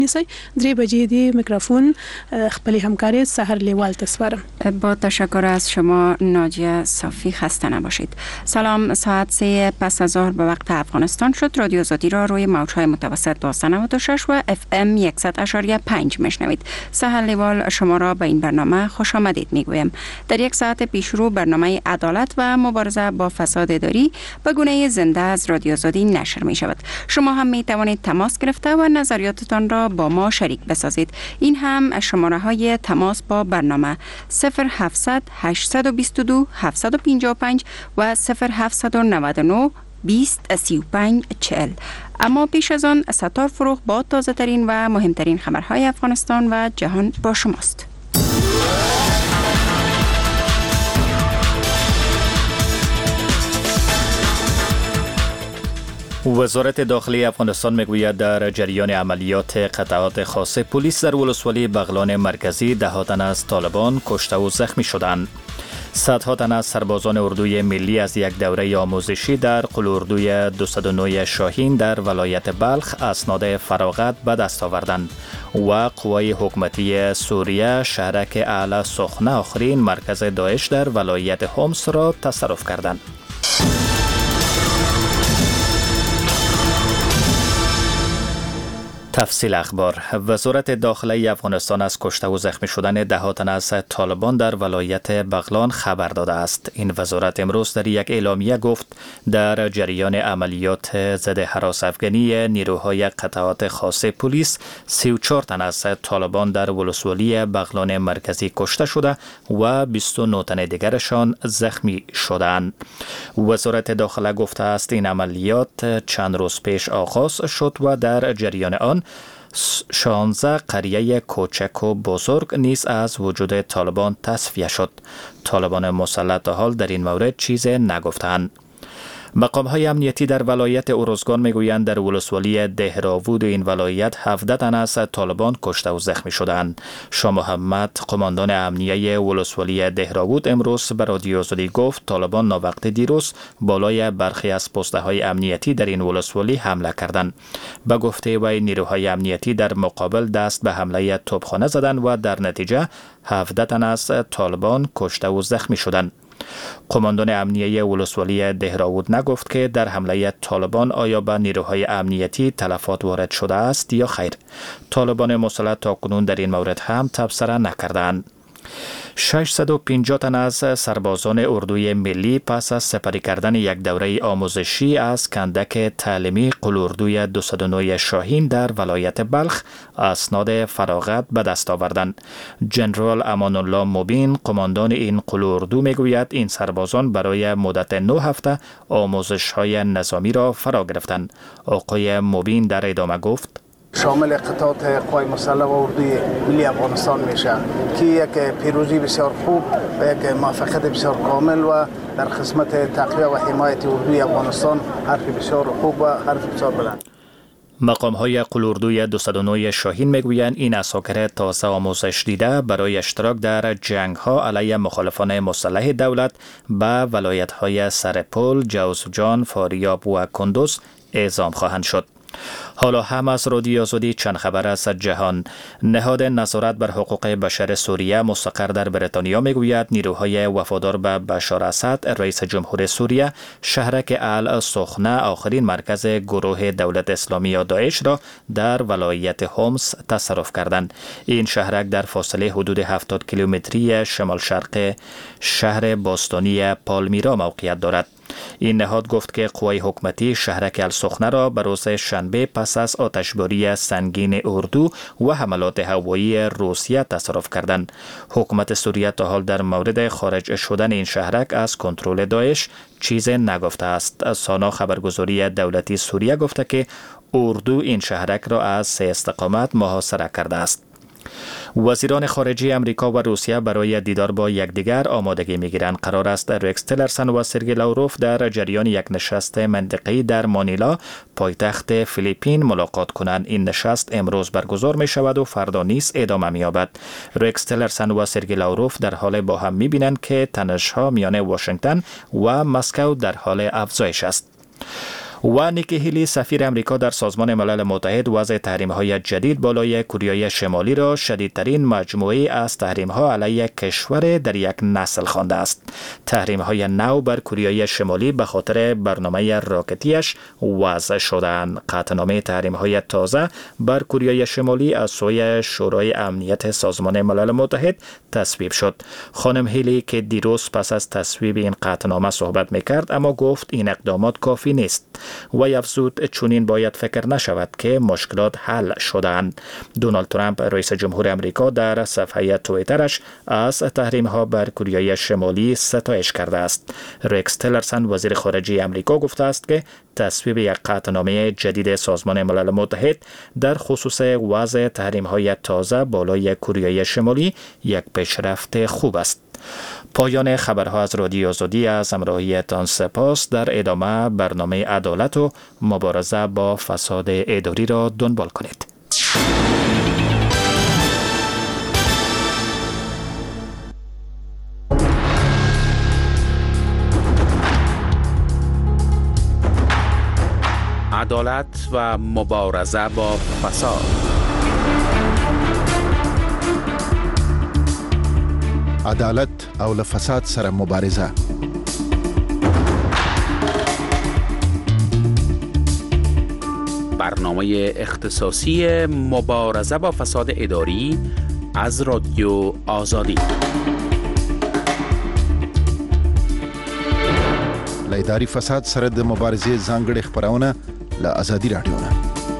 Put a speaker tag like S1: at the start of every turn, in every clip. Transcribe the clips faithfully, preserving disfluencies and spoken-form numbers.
S1: نیسي درې بجې دی میکروفون خپل همکار سحر لیوال تسپارم.
S2: با تشکر از شما ناجیه صافی، خسته نباشید. سلام، ساعت سه پس از ظهر به وقت افغانستان شد. رادیو آزادی را روی موج‌های متوسط با نود و شش و اف ام صد اشاری پنج میشنوید. سحر لیوال شما را به این برنامه خوش آمدید میگویم. در یک ساعت پیشرو برنامه عدالت و مبارزه با فساد اداری به گونه زنده از رادیو آزادی نشر می شود. شما هم می توانید تماس گرفته و نظریاتتان را با ما شریک بسازید. این هم شماره های تماس با برنامه صفر هفتصد هشتصد و بیست و دو هفتصد و پنجاه و پنج و صفر هفتصد و نود و نه بیست سی و پنج چهل. اما پیش از آن ستار فروغ با تازه ترین و مهمترین خبرهای افغانستان و جهان با شماست.
S3: وزارت داخلی افغانستان میگوید در جریان عملیات قطعات خاصه پلیس در ولسوالی بغلان مرکزی ده تن از طالبان کشته و زخمی شدند. صدها تن از سربازان اردوی ملی از یک دوره آموزشی در قلاردوی دویست و نه شاهین در ولایت بلخ اسناد فراغت به دست آوردند و قوای حکومتی سوریه شهرک اعلی سخنه آخرین مرکز داعش در ولایت حمص را تصرف کردند. تفصیل اخبار. وزارت داخلی افغانستان از کشته و زخمی شدن ده تن از طالبان در ولایت بغلان خبر داده است. این وزارت امروز در یک اعلامیه گفت در جریان عملیات ضد هراس افغانی نیروهای قطعات خاصه پلیس سی و چهار تن از طالبان در ولسوالی بغلان مرکزی کشته شده و بیست و نه تن دیگرشان زخمی شدند. وزارت داخله گفته است این عملیات چند روز پیش آغاز شد و در جریان آن شانزده قریه کوچک و بزرگ نیز از وجود طالبان تصفیه شد. طالبان مسلط حال در این مورد چیزی نگفتند. مقام های امنیتی در ولایت اروزگان میگویند در ولسوالی دهراوود این ولایت هفده تن از طالبان کشته و زخمی شدند. شاه محمد قماندان امنیه ولسوالی دهراوود امروز به رادیو آزادی گفت طالبان ناوقت دیروز بالای برخی از پسته های امنیتی در این ولسوالی حمله کردند. به گفته وی نیروهای امنیتی در مقابل دست به حمله توپخانه زدند و در نتیجه هفده تن از طالبان کشته و زخمی شدند. قماندان امنیه ولسوالی دهراوود نگفت که در حمله طالبان آیا به نیروهای امنیتی تلفات وارد شده است یا خیر. طالبان مسلط تاکنون در این مورد هم تبصره نکردند. ششصد و پنجاه تن از سربازان اردوی ملی پس از سپری کردن یک دوره آموزشی از کندک تعلیمی قلاردوی دویست و نه شاهین در ولایت بلخ اسناد فراغت به دست آوردند. جنرال امان الله مبین قماندان این قلاردو میگوید این سربازان برای مدت نه هفته آموزش های نظامی را فرا گرفتند. آقای مبین در ادامه گفت
S4: شامل قطعات قوای مسلح و اردوی ملی افغانستان میشه که یک پیروزی بسیار خوب و یک موفقیت بسیار کامل و در خدمت تقویت و حمایت اردوی افغانستان حرف بسیار خوب و حرف بسیار بلند.
S3: مقام های قلاردوی دویست و نه شاهین میگویند این عساکر تازه آموزش دیده برای اشتراک در جنگ ها علیه مخالفان مسلح دولت به ولایت های سرپل، جوزجان، فاریاب و کندوز اعزام خواهند شد. حالا هم از رادیو آزادی چند خبر از جهان. نهاد نظارت بر حقوق بشر سوریه مستقر در بریتانیا میگوید نیروهای وفادار به بشار اسد رئیس جمهور سوریه شهرک اعلی سخنه آخرین مرکز گروه دولت اسلامی یا داعش را در ولایت حمص تصرف کردند. این شهرک در فاصله حدود هفتاد کیلومتری شمال شرق شهر باستانی پالمیرا موقعیت دارد. این نهاد گفت که قوای حکومتی شهرک السخنه را به روز شنبه پس از آتشباری سنگین اردو و حملات هوایی روسیه تصرف کردند. حکومت سوریه تا حال در مورد خارج شدن این شهرک از کنترل داعش چیزی نگفته است. سانا خبرگزاری دولتی سوریه گفته که اردو این شهرک را از سه استقامت محاصره کرده است. وزیران خارجه امریکا و روسیه برای دیدار با یکدیگر آمادگی می‌گیرند. قرار است رکس تیلرسن و سرگئی لاوروف در جریان یک نشست منطقه‌ای در مانیلا پایتخت فیلیپین ملاقات کنند. این نشست امروز برگزار می شود و فردا نیز ادامه می‌یابد. رکس تیلرسن و سرگئی لاوروف در حال با هم می‌بینند که تنش‌ها میان واشنگتن و مسکو در حال افزایش است. و نیکی هیلی سفیر امریکا در سازمان ملل متحد وضع تحریم‌های جدید بالای کره شمالی را شدیدترین مجموعه از تحریم‌ها علیه کشور در یک نسل خوانده است. تحریم‌های نو بر کره شمالی به خاطر برنامه راکتیش وضع شدند. قطعنامه تحریم‌های تازه بر کره شمالی از سوی شورای امنیت سازمان ملل متحد تصویب شد. خانم هیلی که دیروز پس از تصویب این قطعنامه صحبت می‌کرد، اما گفت این اقدامات کافی نیست و افزود چنین باید فکر نشود که مشکلات حل شدند. دونالد ترامپ رئیس جمهور امریکا در صفحه توییترش از تحریم‌ها بر کره شمالی ستایش کرده است. ریکس تیلرسن وزیر خارجه امریکا گفته است که تصویب یک قطعنامه جدید سازمان ملل متحد در خصوص وضع تحریم‌های تازه بالای کره شمالی یک پیشرفت خوب است. پایان خبرها از رادیو آزادی. از همراهیتان سپاس. در ادامه برنامه عدالت و مبارزه با فساد اداری را دنبال کنید.
S5: عدالت و مبارزه با فساد.
S6: عدالت او له فساد سره مبارزه.
S5: برنامه اختصاصی مبارزه با فساد اداری از رادیو آزادی.
S6: له اداري فساد سره د مبارزې ځانګړي خبرونه له آزادي رادیو نه.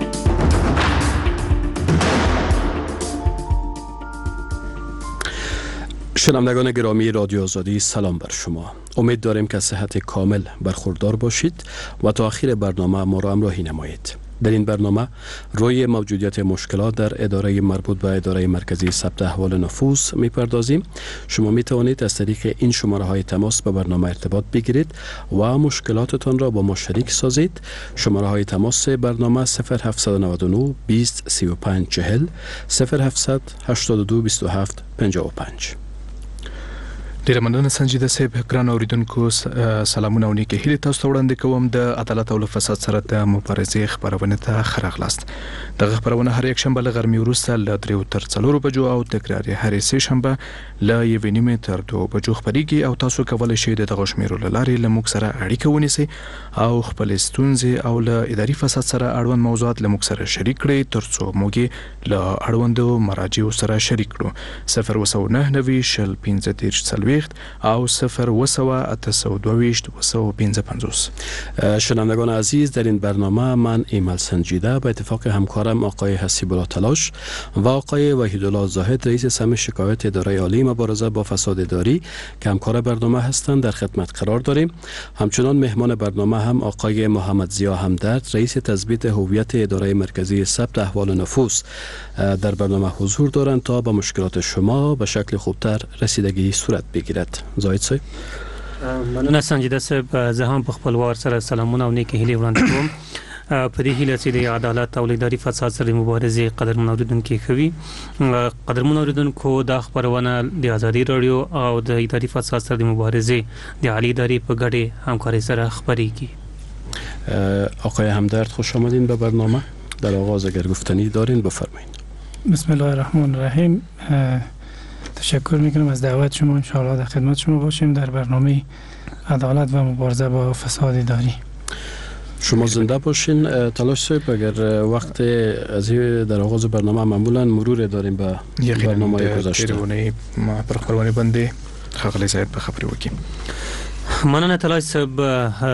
S7: شنوندگان گرامی رادیو آزادی، سلام بر شما. امید داریم که صحت کامل برخوردار باشید و تا آخر برنامه ما را همراهی نمایید. در این برنامه روی موجودیت مشکلات در اداره مربوط به اداره مرکزی ثبت احوال نفوس میپردازیم. شما می توانید از طریق این شماره های تماس به برنامه ارتباط بگیرید و مشکلاتتان را با ما شریک سازید. شماره های تماس برنامه صفر هفت نه نه بیست سی و پنج چهل، صفر هفت هشت دو بیست و هفت پنجاه و پنج.
S8: ډیره مننه سنجیده صاحب. ګران اوریدونکو سلامونه او نیکه هیله تاسو ته وړاندې کوم. د عدالت او فساد سره د مبارزې خبرونه ته ښه راغلاست. دغه خبرونه هر یک شنبه له غرمې وروسته له درې تر څلور بجو او تکرار یې هر سه شنبه له یوې نیمې تر دوه بجو خبريږي او تاسو کولی شئ د دغه شمیرو له لارې له موږ سره اړیکه ونیسئ او خپل ستونزې او له اداري فساد سره اړوند موضوعات له موږ سره شریک کړئ ترڅو موږ له اړوندو مراجعو سره شریک کړو. صفر وسو نه نوي شل پنځه دېرش څلوېښت او صفر وسو اته سوه دوهویشت وسو پنځه پنځوس.
S7: شنوندگان عزیز، در این برنامه من ایمل سنجیده به اتفاق همکارم آقای حسیب الله تلاش و آقای وحید الله زاهد رئیس سم شکایت اداره عالی مبارزه با فساد اداری که همکار برنامه هستند در خدمت قرار داریم. همچنان مهمان برنامه هم آقای محمد ضیا همدرد رئیس تثبیت هویت اداره مرکزی ثبت احوال نفوس در برنامه حضور دارند تا به مشکلات شما به شکل خوبتر رسیدگی صورت بگیرد. زاهد صاحب.
S9: مننه سنجیده صاحب. زه هم په خپل وار سره سلامونه او نیکه هیلې وړاندې کوم. په دې هیله چې د عدالت او اداري فساد سره مبارزې قدرمن اوریدونکو کوي. قدرمن اوریدونکو دا خبرونه د ازادي رادیو او د اداري فساد سره د مبارزې د عالی ادارې په ګډه همکاري سره خبريږي.
S7: آقای همدرد خوش آمدین به برنامه. در آغاز اگر گفتنی دارین بفرمایید.
S10: بسم الله الرحمن الرحیم. تشکر میکنم از دعوت شما. ان شاء الله در خدمت شما باشیم در برنامه عدالت و مبارزه با فساد اداری.
S7: شما زنده باشین. تلاش صاحب، اگر وقت از در آغاز برنامه معمولا مرور داریم به برنامه گذشته.
S8: ما پر خبرونه باندې خغلی زاید به خبري وکي.
S9: مننه تلاش صاحب.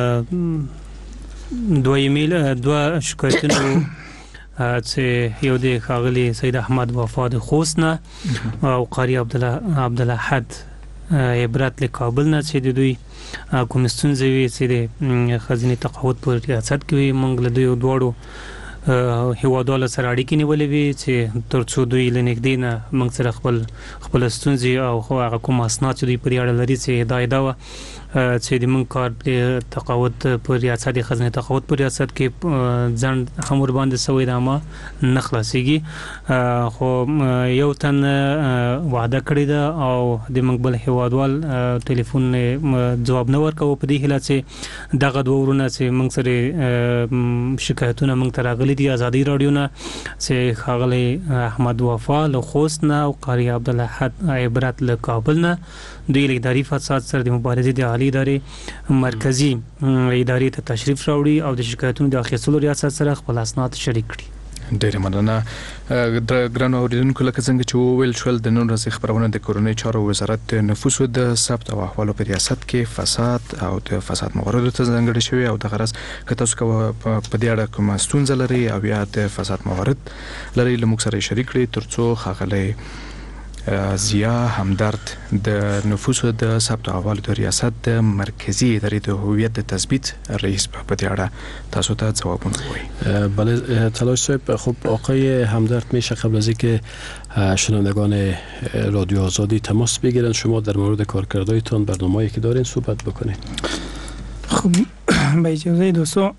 S9: دوه ایمیل دوه شکایتونه چې یو د خاغلی سید احمد وفاد خوست نه او قاری عبد الله عبد الاحد عبرت له کابل نه چې د دوی کوم ستونزې وي چې د خزینه تقاعد په ریاست کې موږ له دوی دوړو هیوادوال سره اړیکې نیولې وي چې ترڅو دوی لنګدې نه موږ سره خپل خپل ستونزې او هغه کوم اسناد چې دوی پر اړه لري چې دا دا چې د من کار په تقاعد پر ریاست خزانه تقاعد پر ریاست کې ځان همور باندې سوي دما نه خلاصيږي خو یو تن وعده کړی دا او د منقبل هوادوال ټلیفون جواب نه ورکاو په دې هله چې دغه دوه ورونه چې موږ سره شکایتونه موږ تراغلي دي ازادي رادیو نه چې خاغلی احمد وفا له خوست نه او قاری عبدالاحد عبرت له کابل نه دوی له اداري فساد سره د مبارزې د عالی ادارې مرکزی ادارې ته تشریف راوړي او د شکایتونو د اخیستلو ریاست سره خپل اسناد شریک کړي.
S8: ډېر مننه د ګرانو اوریدونکو لکه څنګه چې ویل شول د نن ورځې خبرونه د کورونی چارو وزارت نفوس د ثبت او احوالو په ریاست کې فساد او د فساد مواردو ته ځانګړي شوی او د غرض که تاسو کوم په دې اړه کوم ستونزه لري او یا د فساد موارد لري له موږ سره شریک کړئ ترڅو خاغلی زیا همدرد د نفوس د ثبت او احوالو د ریاست د مرکزی ادارې د هویت د تثبیت رئیس په دې اړه تاسو ته ځوابونه وایي.
S7: بله تلاش صاحب، خب آقای همدرد میشه قبل از اینکه شنوندگان رادیو آزادی تماس بگیرن شما در مورد کارکردهایتان برنامه‌ای که دارین صحبت بکنید؟
S10: خب با اجازه دوستان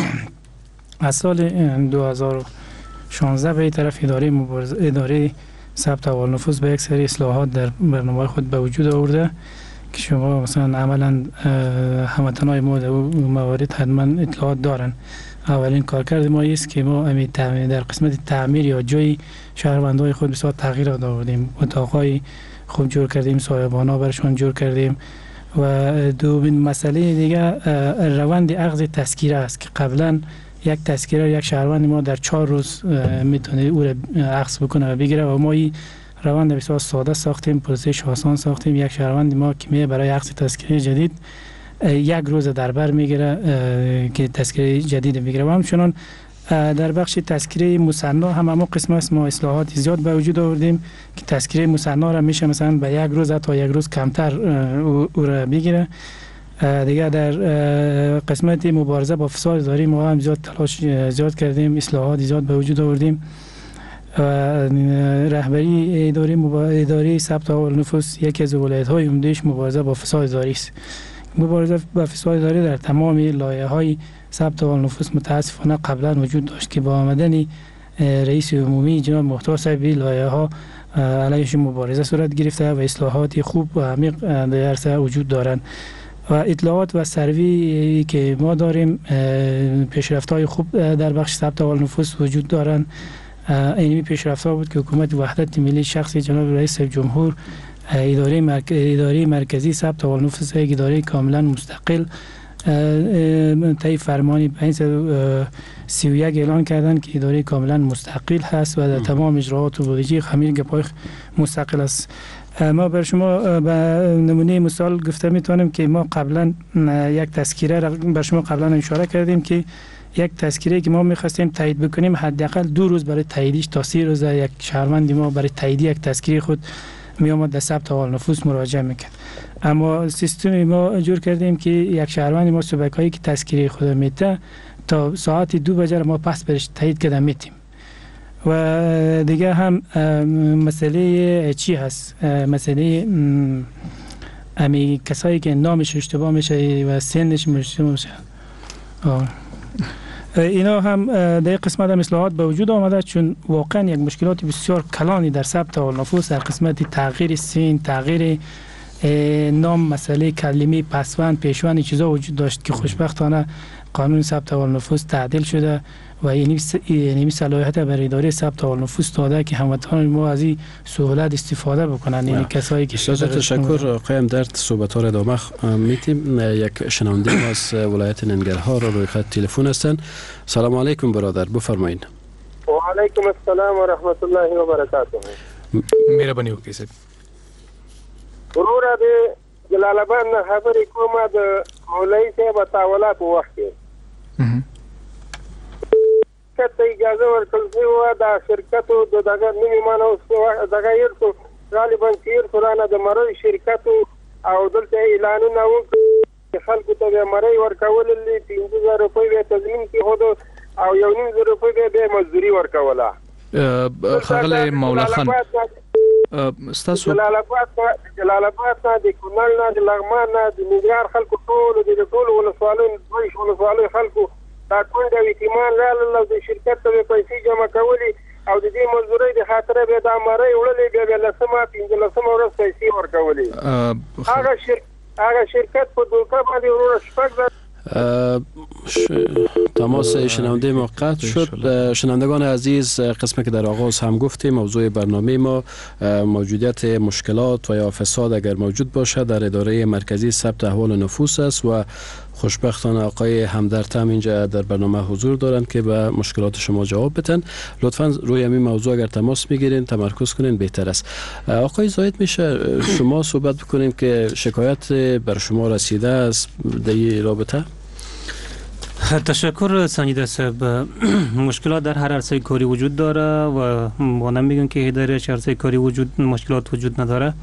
S10: از سال دو هزار و شانزده به طرف اداره مبارزه اداره ثبت احوال نفوس به یک سری اصلاحات در برنامه خود به وجود آورده که شما مثلا عملا هموطنان ما در موارد حتما اطلاعات دارن. اولین کارکرد ما است که ما امی در قسمت تعمیر یا جای شهروندای خود بسیار تغییر آوردیم. اتاقای خوب جور کردیم، صاحبانا برشون جور کردیم و دومین مسئله دیگه روند اخذ تذکره است که قبلا یک تذکره یک شهروند ما در چهار روز میتونه او را اخذ بکنه و بگیره و ما این روند بسیار ساده ساختیم، پروسش آسان ساختیم. یک شهروند ما که می برای اخذ تذکره جدید یک روز در بر میگیره که تذکره جدید میگیره و همچنان در بخش تذکره مصنع هم همون قسم است. ما اصلاحات زیاد به وجود آوردیم که تذکره مصنع را میشه مثلا به یک روز تا یک روز کمتر او را بگیره. دیگه در قسمت مبارزه با فساد اداری ما هم زیاد تلاش زیاد کردیم، اصلاحات زیاد به وجود آوردیم. رهبری اداره اداره ثبت احوال نفوس یکی از ولایت‌های عمده‌اش مبارزه با فساد اداری است. مبارزه با فساد اداری در تمام لایه‌های ثبت احوال نفوس متاسفانه قبلا وجود داشت که با آمدن رئیس عمومی جناب مختار صاحب لایه‌ها علیهش مبارزه صورت گرفته و اصلاحات خوب و عمیق در عرصه وجود دارند. و اطلاعات و سروی که ما داریم پیشرفت‌های خوب در بخش ثبت احوال نفوس وجود دارند. اینمی پیشرفت‌ها بود که حکومت وحدت ملی شخصی جناب رئیس جمهور اداره مرکز اداره مرکزی ثبت احوال نفوس یک اداره کاملا مستقل طی فرمانی پانصد و سی و یک اعلان کردن که اداره کاملا مستقل هست و در تمام اجراءات و بودجه خمیر گپای مستقل است. ما بر شما به نمونه مثال گفته میتونیم که ما قبلا یک تذکره را بر شما قبلا اشاره کردیم که یک تذکره که ما می‌خواستیم تایید بکنیم حداقل دو روز برای تاییدش تا سه روز یک شهروند ما برای تایید یک تذکره خود می آمد در ثبت احوال نفوس مراجعه میکرد. اما سیستم ما جور کردیم که یک شهروند ما سبکایی که تذکره خود میده تا ساعت دو بجه ما پس برش تایید کردن میتیم. و دیگه هم مسئله چی هست؟ مسئله امی کسایی که نامش اشتباه میشه و سنش اشتباه میشه. اینا هم در قسمت هم اصلاحات به وجود آمده چون واقعا یک مشکلات بسیار کلانی در ثبت احوال نفوس در قسمت تغییر سن، تغییر نام، مسئله کلمه، پسوند، پیشوند چیزا وجود داشت که خوشبختانه قانون ثبت احوال نفوس تعدیل شده و اینمی صلاحیت برای اداره ثبت احوال نفوس داده که هموطنان ما از این سهولت استفاده بکنن. این کسایی که
S7: بسیار تشکر آقای همدرد. صحبت ها را ادامه میتیم. یک شنونده ما از ولایت ننگرهار روی خط تلفن هستن. سلام علیکم برادر، بفرمایید.
S11: و علیکم السلام و رحمت الله و برکاته.
S8: مهربانی وکړئ صاحب.
S11: ورور د جلال آباد نه خبرې کومه د مولوي صاحب تاولات په وخت کې کته اجازه ورکړل شوې وه د شرکتو د دغه نوي مانو دغه ایرسو غالبا چې ایرسولانه د مرۍ شرکتو او دلته اعلانونه وکړي خلکو ته به مرۍ ورکولې پنځه زره روپۍ به تضمین کېښودو او یو نیم زره روپۍ به یې مزدوري ورکوله.
S8: ښاغلی مولا خان ستاسو
S11: جلال آباد جلال آباد نه د کونړ نه د لغمان نه د ننګرهار خلکو ټول د ټول ولسوالیو دوی ولسوالیو خلکو دا کونډه ویتیمان رااله د شرکت ته پیسې جمع کولې او د دې منځوري د خاطر به د امرای وړلې به لسمه پنځلسمه ورځ پیسې ورکولې هغه شرکت هغه شرکت په دوکه باندې ورور شپږ
S7: تماس شنونده ما قطع شد. شنوندگان عزیز، قسمی که در آغاز هم گفتیم موضوع برنامه ما موجودیت مشکلات و یا فساد اگر موجود باشد در اداره مرکزی ثبت احوال نفوس است و خوشبختانه آقای همدرد هم اینجا در برنامه حضور دارند که به مشکلات شما جواب بدن. لطفا روی این موضوع اگر تماس میگیرین تمرکز کنین بهتر است. آقای زاید میشه شما صحبت بکنین که شکایت بر شما رسیده است در این رابطه؟
S9: تشکر سنجیده صاحب. مشکلات در هر عرصه کاری وجود داره و ما نمیگن که اداره عرصه کاری وجود مشکلات وجود نداره.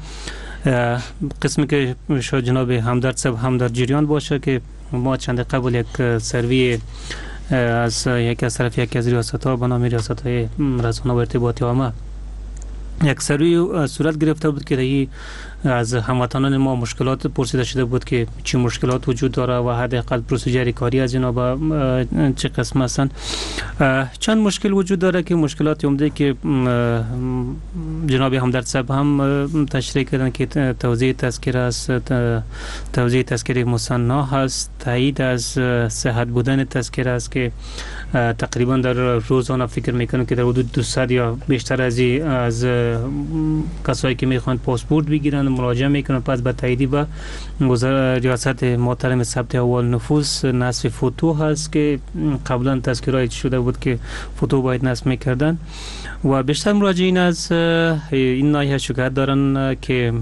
S9: قسمی که شاید جناب همدرد صاحب هم در جریان باشه که ما چند قبل یک سروی از یک از طرف یک از ریاست‌ها به نام ریاست‌های رسانه و ارتباطی عامه یک سروی صورت گرفته بود که از هموطنان ما مشکلات پرسیده شده بود که چه مشکلات وجود داره و حداقل پروسیجر کاری از اینا با چه قسم هستن. چند مشکل وجود داره که مشکلات عمده که جناب همدرد صاحب هم تشریح کردن که توزیع تذکره است، توزیع تذکره مصنع هست، تایید از صحت بودن تذکره است که تقریبا در روزانه فکر میکنم که در حدود دویست یا بیشتر از از کسایی که میخوان پاسپورت بگیرن مراجعه میکنن، پس به تاییدی به وزارت ریاست محترم ثبت احوال نفوس نصب فوتو هست که قبلا تذکره شده بود که فوتو باید نصب میکردن و بیشتر مراجعین از این ناحیه شکایت دارن که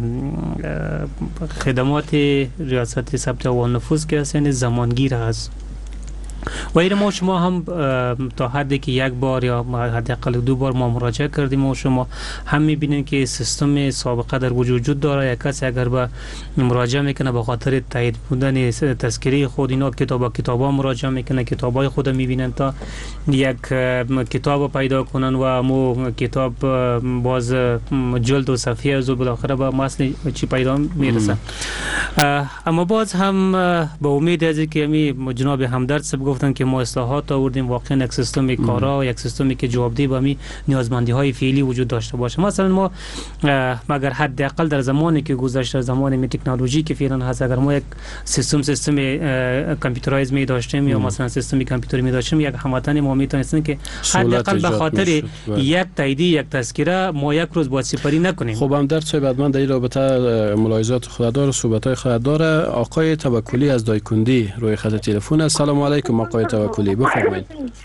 S9: خدمات ریاست ثبت احوال نفوس که هستن زمانگیر هست و این ما شما هم تا حدی که یک بار یا حداقل دو بار ما مراجعه کردیم و شما هم میبینید که سیستم سابقه در وجود داره. یک کسی اگر به مراجعه میکنه به خاطر تایید بودن تذکره خود اینا کتاب کتابا مراجعه میکنه، کتابای خود میبینن تا یک کتاب پیدا کنن و مو کتاب باز جلد و صفحه از بالاخره به اصل چی پیدا میرسه. اما باز هم به امید از که می جناب همدرد صاحب گفتن که ما اصلاحات آوردیم، واقعا یک سیستم کارا و یک سیستمی که جوابدهی به می نیازمندی های فعلی وجود داشته باشه. مثلا ما مگر حداقل در زمانی که گذشته، زمان می تکنولوژی که فعلا هست، اگر ما یک سیستم سیستم کامپیوترایز می داشتیم یا مثلا سیستم کامپیوتری می داشتیم، یک هموطن ما میتونستن که حداقل به خاطر یک تایید یک تذکره ما یک روز باید سپری نکنیم.
S7: خب همدرد صاحب من در این رابطه ملاحظات خود داره، صحبت های خود داره. آقای توکلی از دایکندی روی خط تلفن است. سلام علیکم آقای توکلی، بفرمایید.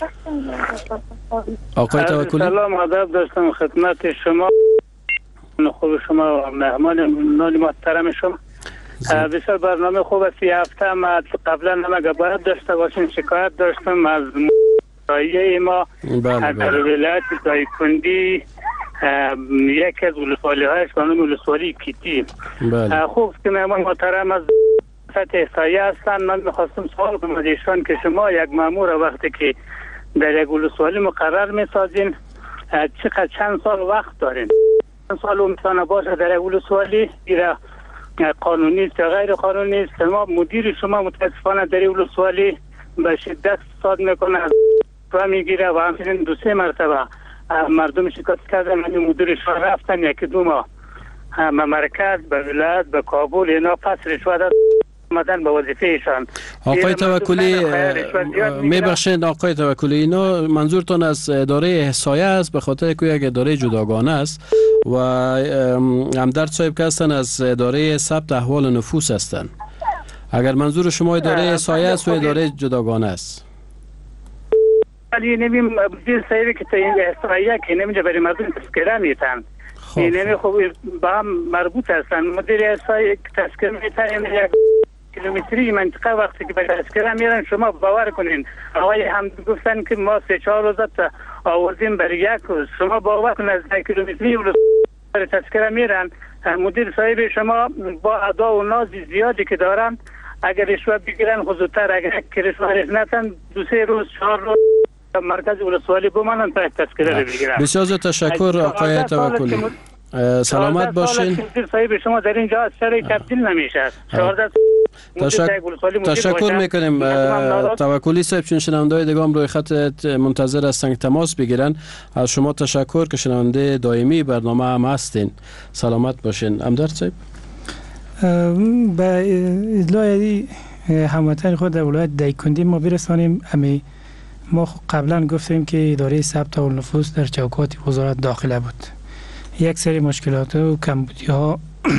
S7: آقای توکلی
S12: سلام ادب داشتم خدمت شما، خوب شما و مهمان نانی محترم شما. بسیار برنامه خوب است. یه هفته ما قبلا نمگه باید داشته باشیم، شکایت داشتم از رایه ما در ولایت دایکندی یکی از ولسوالی هایش به نام ولسوالی کیتی. خوب که مهمان محترم از سطح احصایه هستن. من میخواستم سوال کنم از ایشان که شما یک مامور وقتی که در یک ولسوالی مقرر میسازین چقدر چند سال وقت دارین؟ چند سال میتونه باشه در یک ولسوالی؟ ایره قانونی است یا غیر قانونی است؟ ما مدیر شما متاسفانه در یک ولسوالی به شدت فساد میکنه و میگیره و همچنین دو سه مرتبه مردم شکایت کردن. من مدیر شما رفتن یکی دو ماه به مرکز، به ولایت، به کابل، اینا پس رشوت آمدن به وظیفه ایشان.
S7: آقای توکلی میبخشید آقای توکلی، اینا منظورتون از اداره احصایه است به خاطر که یک اداره جداگانه است و همدرد صاحب که هستن از اداره ثبت احوال نفوس هستن. اگر منظور شما اداره احصایه است و اداره جداگانه است،
S12: ولی نمیم مدیر صاحبی که این احصایه که نمیجا برای مردم تذکره میتن، این خوب با هم مربوط هستن. مدیر احصایه که تذکره میتن یک کیلومتری منطقه وقتی که به تذکره میرن، شما باور کنین آقای هم گفتن که ما سه چهار روز تا آوردیم برای یک روز، شما باور کنین از یک کیلومتری برای تذکره میرن. مدیر صاحب شما با ادا و ناز زیادی که دارن، اگر رشوه بگیرن خودتر، اگر رشوه نتن دو سه روز چهار روز مرکز ولسوالی بمانن تا تذکره رو بگیرن.
S7: بسیار تشکر آقای توکلی. سلامت باشین.
S12: صاحب شما در اینجا سر تبدیل نمیشه. چهارده
S7: تشکر میکنیم توکلی صاحب، چون شنونده‌های دیگه هم روی خط منتظر هستن تماس بگیرن. از شما تشکر که شنونده دائمی برنامه هم هستین. سلامت باشین. امدرد صاحب،
S10: به اطلاع هموطن خود در ولایت دایکنډي ما برسانیم. امی ما قبلا گفتیم که اداره ثبت نفوس در چوکات وزارت داخله بود. یک سری مشکلات و کمبودی ها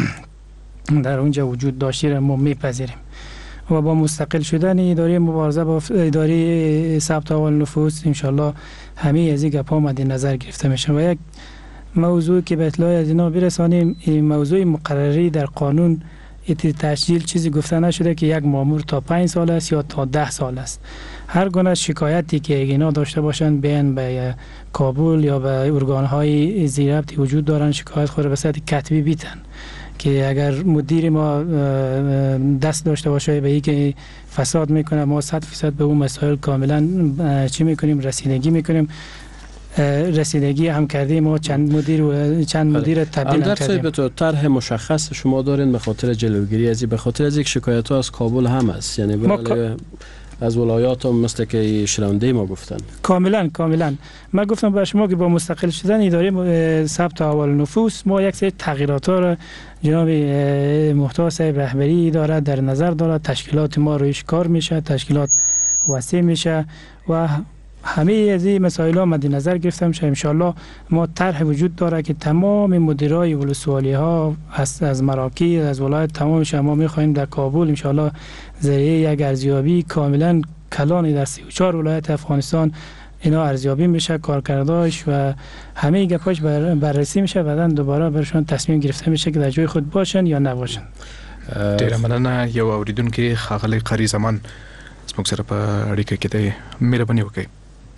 S10: در اونجا وجود داشتی را ما میپذیریم و با مستقل شدن اداره مبارزه با اداره ثبت نفوس انشالله همه از این گپ‌ها مد نظر گرفته میشه. و یک موضوع که به اطلاع از اینا برسانیم، این موضوع مقرری در قانون تشکیل چیزی گفته نشده که یک مامور تا پنج سال است یا تا ده سال است. هر گونه شکایتی که اینا داشته باشند بیان به کابل یا به ارگان‌های زیربطی وجود دارن، شکایت خود به صورت کتبی بیتن که اگر مدیر ما دست داشته باشه به اینکه فساد میکنه، ما صد فیصد به اون مسائل کاملا چی میکنیم، رسیدگی میکنیم. رسیدگی هم کردیم ما چند مدیر و چند مدیر تبدیل کردیم.
S7: به تو طرح مشخص شما دارین به خاطر جلوگیری از به خاطر از یک شکایت ها از کابل هم است، یعنی برای از ولایات هم مثل که شنونده ما گفتن.
S10: کاملا کاملا من گفتم به شما که با مستقل شدن اداره ثبت احوال نفوس ما یک سری تغییرات را جناب محتوا صاحب رهبری اداره در نظر دارد. تشکیلات ما رویش کار میشه، تشکیلات وسیع میشه و همه از این مسائل ها مد نظر گرفته میشه. ان شاء الله ما طرح وجود داره که تمام مدیرای ولسوالی ها از از مراکز از ولایت تمامش ما میخوایم در کابل ان شاء الله ذریعه یک ارزیابی کاملا کلان در سی و چهار ولایت افغانستان اینا ارزیابی میشه، کارکرداش و همه گپاش بر بررسی میشه، بعدن دوباره برشون تصمیم گرفته میشه که در جای خود باشن یا نباشن.
S8: ډیره مننه. یو اوریدونکو ښاغلی قاری زمان زموږ سره په اړیکه کې دی، مهرباني وکړئ.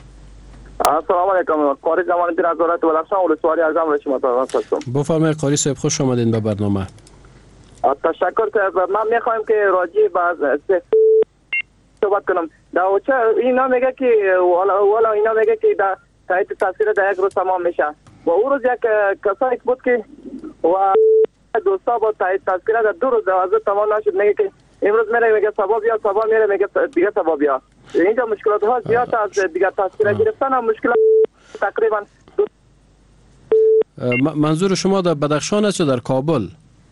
S13: السلام علیکم. قاری زمان در نظارت ولسان ولسوالی اعظم رئیس مطابقت هستم.
S7: بفرمایید قاری صاحب، خوش آمدین به برنامه.
S13: تشکر. من میخوایم که راجع به صحبت کنم. داوچه اینا میگه که والا والا اینا میگه که در تایید تاثیر در یک روز تمام میشه و اون روز یک کسایی بود که و دوستا با تایید تاثیر در دو روز دوازده تمام نشد. میگه که امروز میره میگه سبب یا سبب میره میگه دیگه سبب یا اینجا مشکلات ها زیاد از دیگه تاثیر گرفتن و مشکلات تقریبا.
S7: منظور شما در بدخشان است یا در کابل؟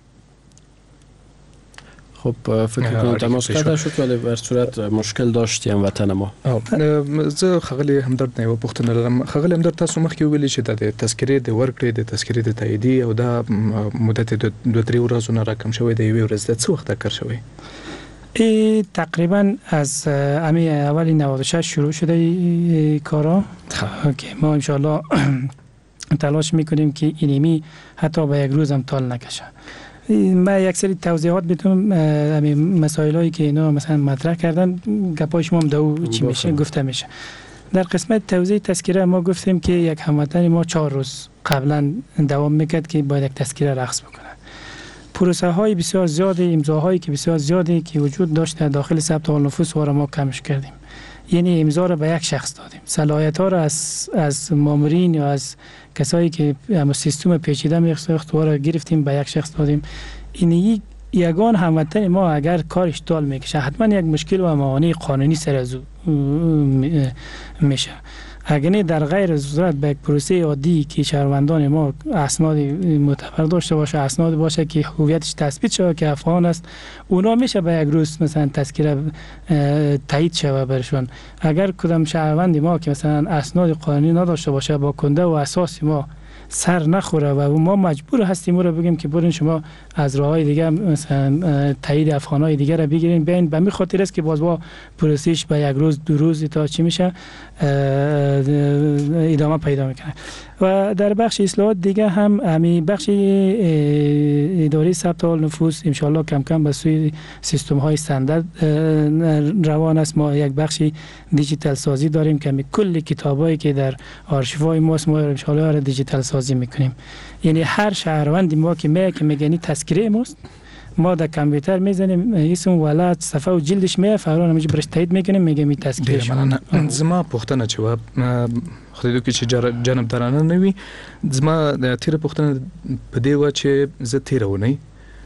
S7: خب فکر کنم تماس قطع شد ولی به صورت مشکل داشتیم وطن ما.
S8: زه خغلی همدرد نه و پوښتنه لرم. خغلی همدرد تاسو مخکې ویلي چې د تذکرې د ورکړې د تذکرې د تاییدي او دا مدت دوه درې ورځې نه راکم شوی د یوې ورځې د څه وخت کار شوی؟
S10: ای تقریبا از امی اول نود و شش شروع شده ای کارا که ما ان شاء الله تلاش میکنیم که اینمی حتی به یک روز هم طول نکشه. من یک سری توضیحات بدم همین مسائلی که اینا مثلا مطرح کردن گپای شما هم دو چی میشه گفته میشه. در قسمت توضیح تذکره ما گفتیم که یک هموطن ما چهار روز قبلا دوام میکرد که باید یک تذکره رخص بکنه. پروسه های بسیار زیاده، امضاهایی که بسیار زیاده که وجود داشت در داخل ثبت نفوس را ما کمش کردیم. یعنی امضا را به یک شخص دادیم. صلاحیت ها را از از مامورین یا از کسایی که هم سیستم پیچیده می‌ساخت را گرفتیم به یک شخص دادیم. این یگان هموطن ما اگر کارش طول میکشه حتما یک مشکل و معانی قانونی سر از میشه. اگر در غیر صورت به یک پروسه عادی که شهروندان ما اسناد معتبر داشته باشه، اسناد باشه که هویتش تثبیت شده که افغان است، اونا میشه به یک روز مثلا تذکره تایید شوه برشون. اگر کدام شهروندی ما که مثلا اسناد قانونی نداشته باشه با کنده و اساس ما سر نخوره و ما مجبور هستیم رو بگیم که برین شما از راههای دیگه مثلا تایید افغانای دیگه را بگیرین، ببین به می خاطر است که باز با پروسش به یک روز دو روز تا چی میشه ادامه پیدا میکنه. و در بخش اصلاحات دیگه هم همین بخش اداره ثبت نفوس ان شاء الله کم کم به سوی سیستم های استاندارد روان است. ما یک بخش دیجیتال سازی داریم که کل کتابایی که در آرشیوهای ما ما ان شاء الله دیجیتال سازی میکنیم. یعنی هر شهروندی ما که میگه که میگنی تذکره ماست ما در کامپیوتر میزنیم اسم ولد صفحه و جلدش میاد فورا همینجوری برش تایید میکنیم میگه می تسکیه
S8: شما. زما پوښتنه چې و خدای دې چې جنب درانه نه وي زما د تیر پوښتنه په دی و چې زه تیرونی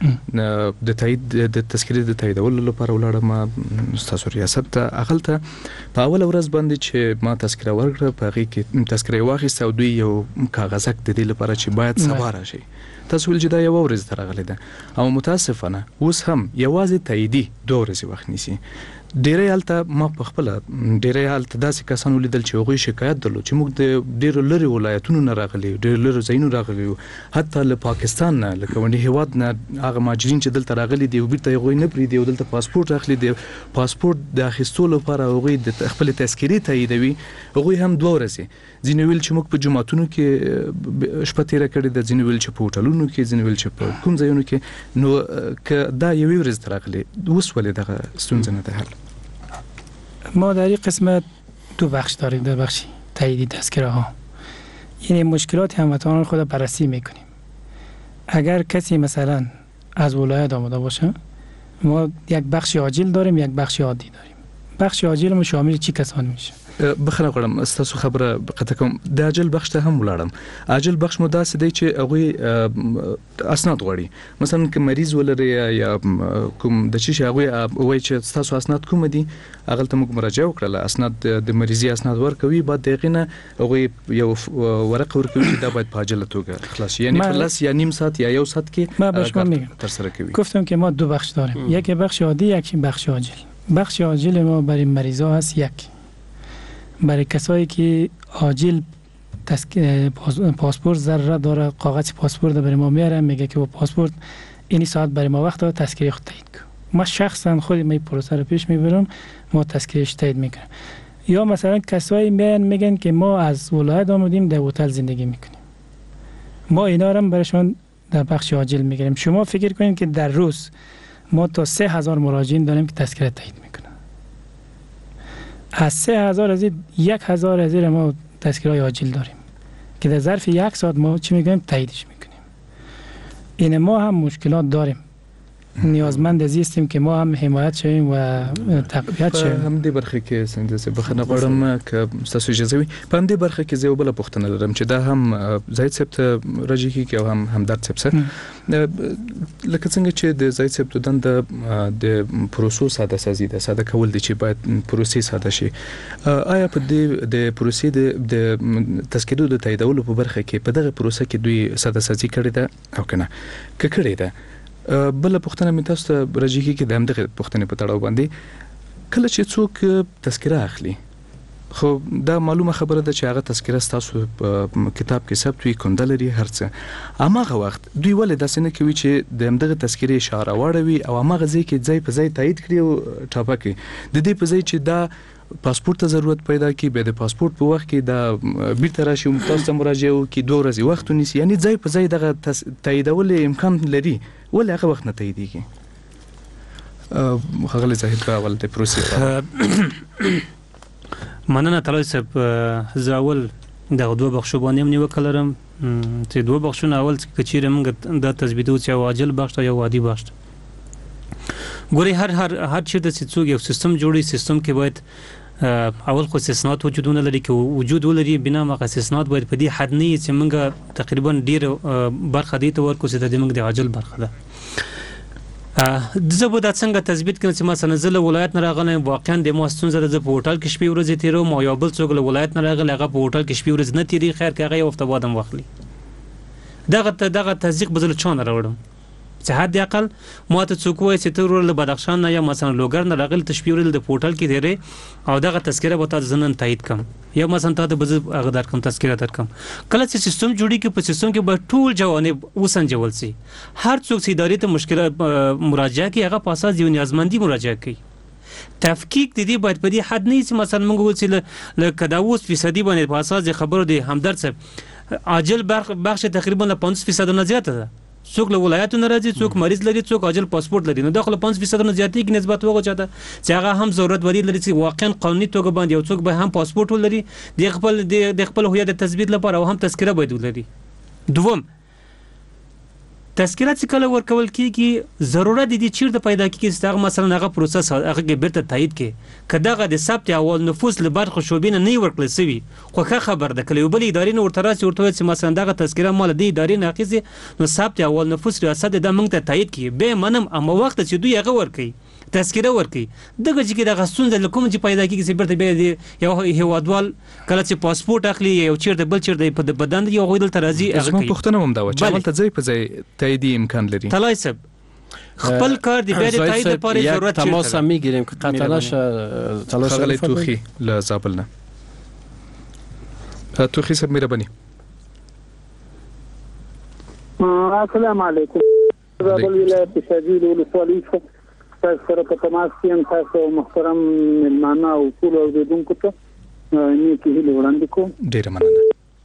S8: د تایید د تذکرې د تاییدولو لپاره ولاړم ستاسو ریاست ته اغلته په اول ورځ باندې چې ما تذکره ورکړه په هغې کې تذکره واخیسته او دوی یو کاغذک د دې لپاره چې باید سبا راشي تاسو ویل چې دا یوه ورځ ته راغلی ده او متاسفانه اوس هم یوازې تاییدي دوه ورځې وخت نیسي. ډیری هلته ما په خپله ډیری هلته داسې کسان ولیدل چې هغوی شکایت درلود چې موږ د ډېرو لرې ولایتونو نه راغلي یو ډېرو لرې ځایونو راغلي یو حتی له پاکستان نه له ګاونډي هېواد نه هغه مهاجرین چې دلته راغلي دي او بیرته هغوی نه پرېږدي او دلته پاسپورټ اخلي د پاسپورټ د اخیستو لپاره هغوی د خپلې تذکرې تاییدوي هغوی هم دوه ورځې ځینې ویل چې موږ په جوماتونو کې شپه تېره کړې ده ځینې ویل چې په هوټلونو کې ځینې ویل چې په کوم ځایونو کې نو که دا یوې ورځې ته راغلي اوس ولې دغه ستونزه نه ده حل؟
S10: ما در این قسمت دو بخش داریم در بخش تاییدی تذکره ها یعنی مشکلات هموطنان خود بررسی میکنیم. اگر کسی مثلا از ولایت آمده باشه ما یک بخش عاجل داریم یک بخش عادی داریم. بخش عاجل ما شامل چی کسان میشه؟
S8: بخنه غواړم ستاسو خبره قطع کوم د عاجل بخش ته هم ولاړم. عاجل بخش مو داسې دی چې هغوی اسناد غواړي مثلا که مریض ولري یا کوم د چی شي هغوی وایي چې ستاسو اسناد کوم دي هغلته موږ مراجعه وکړله اسناد د مریضي اسناد ورکوي بعد د هغې نه هغوی یو ورقه ورکوي چې دا باید په عاجله توګه خلاص شي یعنی په لس یا نیم ساعت یا یو ساعت کې ترسره کوي.
S10: گفتم که ما دو بخش داریم یک بخش عادی یک بخش عاجل. بخش عاجل ما برای مریضا هست یک برای کسایی که عاجل پاسپورت ذره داره کاغذ پاسپورت برای ما میاره میگه که با پاسپورت این ساعت برای ما وقت داره تذکره خود تایید کن. ما شخصا خود ما پروسه رو پیش میبرم ما تذکرهش تایید میکنم. یا مثلا کسایی میان میگن که ما از ولایت آمدیم در هتل زندگی میکنیم ما اینا رو برایشون در بخش عاجل میگیریم. شما فکر کنید که در روز ما تا سه هزار مراجعین داریم که تذکره تایید میکنن. از سه هزار از یک هزار از ما تذکره عاجل داریم که در ظرف یک ساعت ما چی میکنیم تاییدش میکنیم. این ما هم مشکلات داریم نیازمند از هستیم که ما هم حمایت شویم و تقویت شویم.
S8: هم دې برخه کې څنګه چې بخنه غواړم که تاسو اجازه وي په هم دې برخه کې زه یو بله پوښتنه لرم چې دا هم زاهد صاحب ته راجع کېږي او هم همدرد صاحب سره لکه څنګه چې د زاهد صاحب دنده د پروسو ساده سازي ده ساده کول دي چې باید پروسې ساده شي. آیا په دې د پروسې د تذکرو د تاییدولو په برخه کې په دغه پروسه کې دوی ساده سازي کړې ده او که نه که کړې ده؟ بله پوښتنه مې تاسو ته راجع کېږي د همدغې پوښتنې په تړاو باندې کله چې څوک تذکره اخلي خو دا معلومه خبره ده چې هغه تذکره ستاسو په کتاب کې ثبت وي کنده لري هر څه هماغه وخت دوی ولې داسې نه کوي چې د همدغه تذکرې اشاره واړوي او هماغه ځای کې ځای په ځای تایید کړي او ټاپه کړي د دې په ځای چې دا پاسپورت ته ضرورت پیدا کی به د پاسپورت په وخت کې دا بیرته راشي تاسو ته مراجعه وکړي دوه ورځې وخت ونیسي یعنی ځای په ځای دغه تاییدول امکان لري ولې هغه وخت نه تاییدېږي؟ ښاغلی زاهد په اول د پروسې
S9: مننه طلایي صاحب. زه اول دغه دوه بخشو باندې هم نیوکه لرم چې دوه بخشونه اول که چیرې موږ دا تثبیتوو چې یو عاجل بخش ده یو عادي بخش ده. ګورئ هر هر هر چېرته چې څوک یو سیستم جوړوي سیستم کې باید اول خو استثناءات وجودونه لري که وجود ولري بنا هغه استثناءات باید په دې حد نه وي چې موږ تقریبا ډېره برخه دې ته ورکړو چې د موږ د عاجل برخه ده. زه به دا څنګه تثبیت کړم چې مثلا زه له ولایت نه راغلی یم واقعا د ما ستونزه ده زه په هوټل کې شپې ورځې تېروم او یو بل څوک له ولایت نه راغلی هغه په هوټل کې شپې ورځې نه تېري خیر که هغه یو هفته بعد هم واخلي دغه دغه تصدیق به زه له چا نه راوړم چې حد اقل ما ته څوک وایي چې ته ورور له بدخشان نه یا مثلا لوګر نه راغلی ته شپې ورځې د هوټل کې تېرې او دغه تذکره به تا زه نن تایید کړم یا مثلا تا ته به زه هغه درکړم تذکره درکړم. کله چې سیستم جوړېږي په سیستم کې به ټول جوانب وسنجول شي هر څوک چې ادارې ته مشکله مراجعه کوي هغه په اساس یو نیازمندي مراجعه کوي. تفکیک د دې باید په دې حد نه وي چې مثلا موږ ووایو چې لکه دا اوس فیصدي باندې په اساس د خبرو د همدرد صاحب عاجل بخش تقریبا له پنځوس فیصده نه زیاته ده. څوک له ولایتو نه راځي څوک مریض لري څوک عاجل پاسپورت لري نو داخله پنځوس فیصد نه زیاتې کې نسبت وګو چاته چې هغه هم ضرورت وری لري چې واقعا قانوني توګه باندې یو څوک به هم پاسپورت ولري د خپل د خپل هویت تثبیت لپاره او هم تذکره باید ولري. دوم تذکره چې کله ورکول کیږي ضرورت دي چې پیدا کیږي چې هغه مثلا هغه پروسس هغه کې بیرته تایید کړي کداغه د ثبت اول نفوس له برخه شوبینه نه ورکړل سوي خو ښه خبر ده کله یو بل ادارې نو ورته راسي ورته چې مثلا دغه تذکره مال دی ادارې ناقصه نو ثبت اول نفوس ریاست د موږ ته تایید کړي به منم اما وخت چې دوی هغه ورکړي تذکره ورکړي دغه چې دغه ستونزه لکوم چې پیدا کیږي چې برته به یو هیوادوال کله چې پاسپورت اخلي یو چیرته بل چیرته په بدن یو غوډل ترازی
S8: هغه کوي پښتنه هم دا و چې ولته ځای په ځای تاییدی امکان لري
S9: طلای صاحب خپل کار دی به تایید لپاره ضرورت
S7: چیرته تماس هم میگیریم که قطعا نشه
S8: تلاش خلای توخی ل زابل نه توخی صاحب مهرباني
S11: السلام علیکم زابل ولایت شاجیل ولسوالی تاسو سره په تماس کې تاسو محترم ملمانه او ټول اوریدونکو ته نیکی هیله وړاندې کوم
S8: ډیر مننه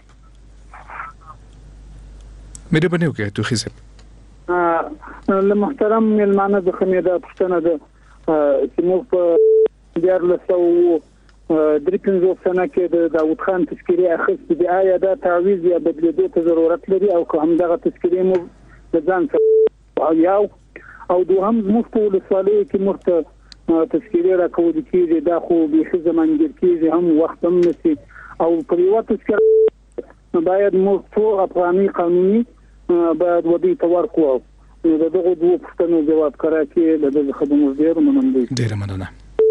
S8: مهرباني وکړئ توخی صاحب
S11: له محترم ملمانه د خمیده پښتنه ده چې موږ په دیار لسو درې پنځوس سنه کې د داوود خان تذکرې اخیستې دي آیا دا تعویض یا بدلیدو ته ضرورت لري او که همدغه تذکرې موږ د ځان سره یو او دوهم موږ په ولسوالۍ کې موږ ته تذکرې راکول کېږي دا خو بیخي زمانګیر کېږي هم وخت هم نشي او په یوه تذکره باید موږ ټول افغاني قانوني باید ودی ته ورکړو نو دغه دوه پوښتنو جواب کراکې له دغه خدمت ډیر مننه
S8: ډیر مننه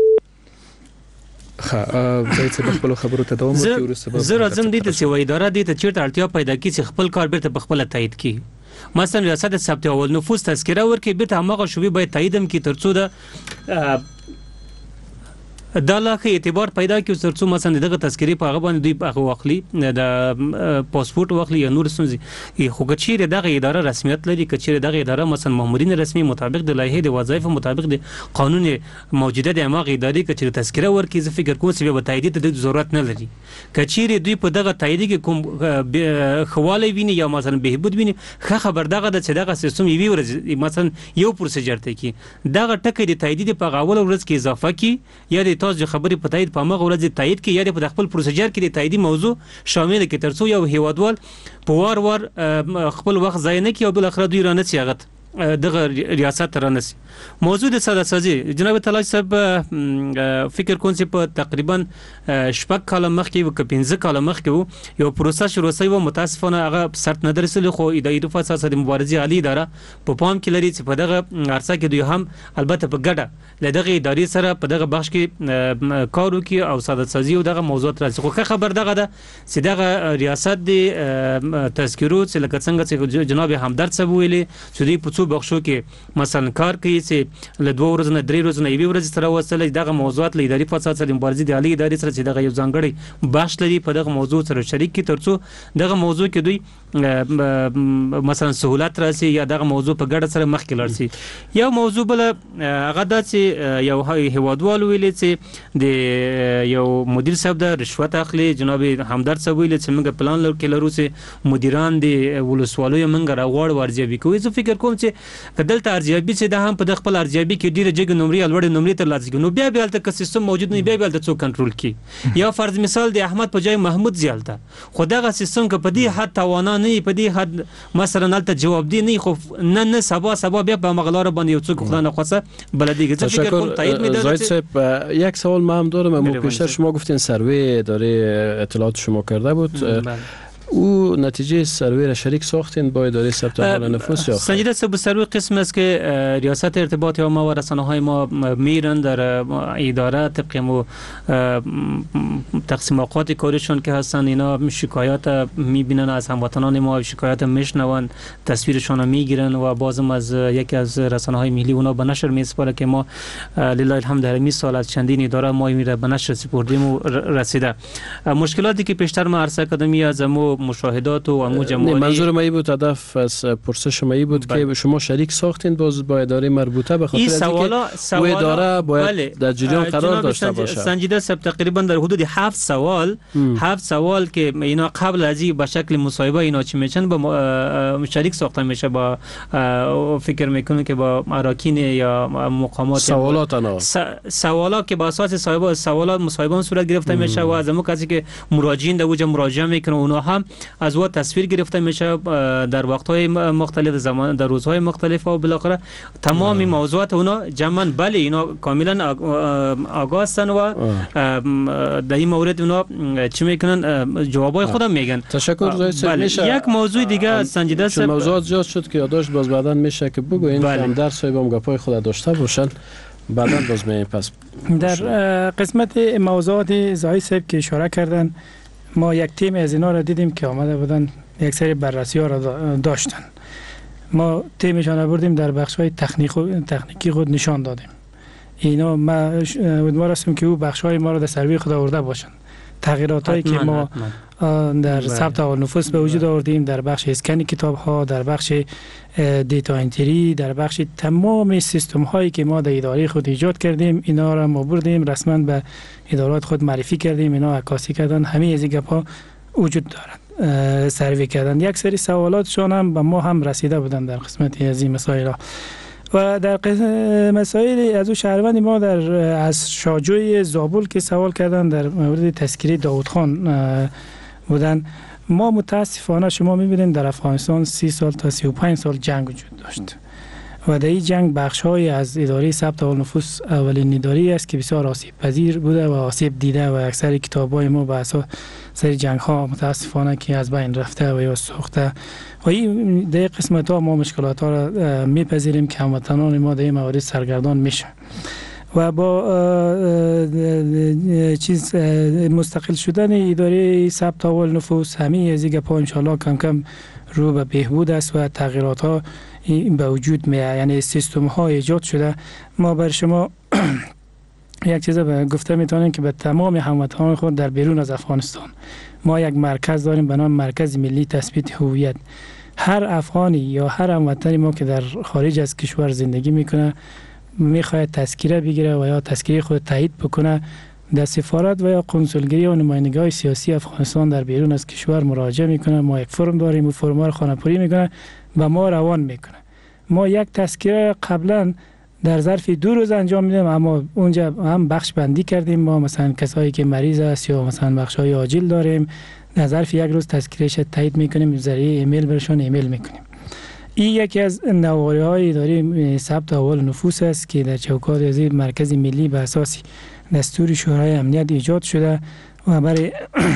S8: خا زه چې خپل خبرو ته دوام ورکړم ورسره
S9: زه راځم دي چې وای اداره دي ته چیرته اړتیا پیدا کی چې خپل کار بیرته خپل تایید کی مثلا ریاست ثبت اول نفوس تذکره ورکې بیرته هغه شوبې باید تاییدم کی ترڅو د دا لاخه اعتبار پیدا کیو ترڅو مثلا دغه تذکری په هغه باندې دوی هغه واخلي د پاسپورت واخلي یا نور سنځي خو کچیر دغه اداره رسمیت لري کچیر دغه اداره مثلا مامورین رسمي مطابق د لایحه د وظایف مطابق د قانون موجوده د اماغه ادارې کچیر تذکره ورکې ز فکر کوم چې به تایید د ضرورت نه لري کچیر دوی په دغه تایید کې کوم خواله ویني یا مثلا بهبود ویني خه خبر دغه د چې دغه سیستم یوي ورځ مثلا یو پروسیجر ته کې دغه ټکې د تایید په غاول ورځ کې اضافه کی یا د تاسو خبرې په تایید په مغه ورځ تایید کې یا د خپل پروسیجر کې د تاییدي موضوع شامل کې ترڅو یو هیوادوال په وار وار خپل وخت ضایع نه کوي او بل اخر دوی رانه سیاغت دغه ریاست رانسي موضوع د ساده سازي جناب تلاش صاحب فکر کوم چې په تقریبا شپږ کاله مخکې او پنځه کاله مخکې یو پروسه شروع شوی و متاسفانه هغه سرت نه درسل خو اداري دفاع اساسي مبارزه عالی اداره په پام کې لري چې په دغه عرصه کې دوی هم البته په ګډه لدغه اداري سره په دغه بخش کې کار وکړي او ساده سازي او دغه موضوعات راځي خو خبر دغه ده چې دغه ریاست د تذکرو چې لکه څنګه چې جناب همدرد صاحب ویلي چې دوی په بخشو کې مثلا کار کوي چې له دوه ورځې نه درې ورځې نه یوې ورځې سره وصل دغه موضوعات له اداري فساد سره مبارزې د عالی ادارې سره چې دغه یو ځانګړی بخش لري په دغه موضوع سره شریک کی ترڅو دغه موضوع کې دوی مثلا سہولت راسي یا دغه موضوع په ګډه سره مخ کې لرسي یو موضوع بل هغه د چې یو هیوادوال ویلي چې د یو مدیر صاحب د رشوت اخلي جناب همدرد صاحب ویلي چې موږ پلان لرو کې لرو چې مدیران د ولسوالۍ موږ راغوړ ورځي کوي زه فکر کوم چې کدلته ارزیابي چې د هم په خپل ارزیابي کې ډیره جګ نمرې الوړ نمرې تر لاسه نو بیا بیا تل سیستم موجود نه بیا بیا د څو کنټرول کی یا فرض مثال د احمد په ځای محمود زیالته خدغه سیستم کې په دې حد توانه نه په دې حد مثلا نلته جواب دی نه خو نه نه سبا سبا بیا په مغلار باندې یو څوک خدانه خاصه بلدیږي څه فکر کوم تایید میده
S7: زاید صاحب یک سوال ما هم دارم ما پیشتر شما گفتین سروی داره اطلاعات شما کرده بود او نتیجه سروی را شریک ساختین با اداره ثبت اول نفوس یا
S9: سنجیده صاحب سروی قسم است که ریاست ارتباط ما و رسانه‌های ما میرن در اداره طبق مو تقسیمات کارشون که هستن اینا شکایات میبینن از هموطنان ما شکایات میشنون تصویرشون میگیرن و بازم از یکی از رسانه‌های ملی اونا به نشر میسپاره که ما لله الحمد در این سال از چندین اداره ما میره به نشر سپردیم و رسیده مشکلاتی که پیشتر ما عرصه کدمی از مو مشاهدات و امو جمعی
S7: منظور ما ای بود هدف از پرسش ما ای بود که شما شریک ساختین باز با اداره مربوطه به خاطر اینکه و اداره باید در جریان قرار داشته باشه
S9: سنجیده صاحب تقریبا در حدود هفت سوال هفت سوال که اینا قبل از این به شکل مصاحبه اینا چی میشن با شریک ساخته میشه با فکر میکنه که با اراکین یا مقامات
S7: سوالات انا
S9: سوالات که با اساس صاحب سوالات مصاحبه صورت گرفته میشه و از همون کسی که مراجعین در وجه مراجعه میکنه اونها هم از او تصویر گرفته میشه در وقت‌های مختلف، زمان در روزهای مختلف و بالاخره تمام موضوعات اونا جمعاً بله اینا کاملا آگاه هستن و در این مورد اونا چی میکنن جوابای خودم میگن.
S7: تشکر رئیس.
S9: بله. یک موضوع دیگه سنجیده
S7: است. موضوعات زیاد شد که یادداشت باز بعداً میشه که بگوین که در صاحب هم گپای خود داشته باشن بعداً باز می پس
S10: در قسمت موضوعات زاهی صاحب که اشاره کردن ما یک تیم از اینا را دیدیم که آمده بودن یک سری بررسی ها را داشتن. ما تیمشان را بردیم در بخش های تکنیکی خود نشان دادیم. اینا ما امیدوار هستیم که او بخش های ما را در سروی خود آورده باشند. تغییرات هایی که ما در ثبت احوال نفوس به وجود آوردیم در بخش اسکن کتاب ها، در بخش دیتا انتری، در بخش تمام سیستم هایی که ما در اداره خود ایجاد کردیم اینا را ما بردیم رسما به ادارات خود معرفی کردیم. اینا عکاسی کردن، همه از این گپ ها وجود دارد. سروی کردن یک سری سوالاتشان هم به ما هم رسیده بودن در قسمت از این مسائل ها. و در مسائل از او شهروند ما در از شاجوی زابل که سوال کردن در مورد تذکره داود خان بودن، ما متاسفانه شما می‌بینید در افغانستان سی سال تا سی و پنج سال جنگ وجود داشت و در این جنگ بخش‌های از اداره ثبت احوال نفوس اولین اداره است که بسیار آسیب پذیر بوده و آسیب دیده و اکثر کتاب‌های ما به اساس سری جنگ‌ها متاسفانه که از بین رفته و یا سوخته و این در قسمت‌ها ما مشکلات‌ها را می‌پذیریم که هموطنان ما در این موارد سرگردان میشه و با چیز مستقل شدن اداره ثبت احوال نفوس همه از این گپ‌ها ان شاءالله کم کم رو به بهبود است و تغییرات‌ها به وجود میاد. یعنی سیستم ها ایجاد شده. ما بر شما یک چیز گفته میتونیم که به تمام هموطنان خود در بیرون از افغانستان ما یک مرکز داریم به نام مرکز ملی تثبیت هویت. هر افغانی یا هر هموطنی ما که در خارج از کشور زندگی میکنه میخواد تذکره بگیره و یا تذکره خود تایید بکنه در سفارت و یا قنسولگری و نمایندگی‌های سیاسی افغانستان در بیرون از کشور مراجعه میکنه. ما یک فرم داریم و فرم رو خانه‌پوری میکنه و ما روان میکنه. ما یک تذکره قبلا در ظرف دو روز انجام میدیم اما اونجا هم بخش بندی کردیم. ما مثلا کسایی که مریض است یا مثلا بخش‌های عاجل داریم در ظرف یک روز تذکرهش تایید میکنیم، ذریعه ایمیل برشون ایمیل میکنیم. این یکی از نواره‌های اداره ثبت احوال نفوس است که در چوکات از مرکز ملی به اساس دستور شورای امنیت ایجاد شده و برای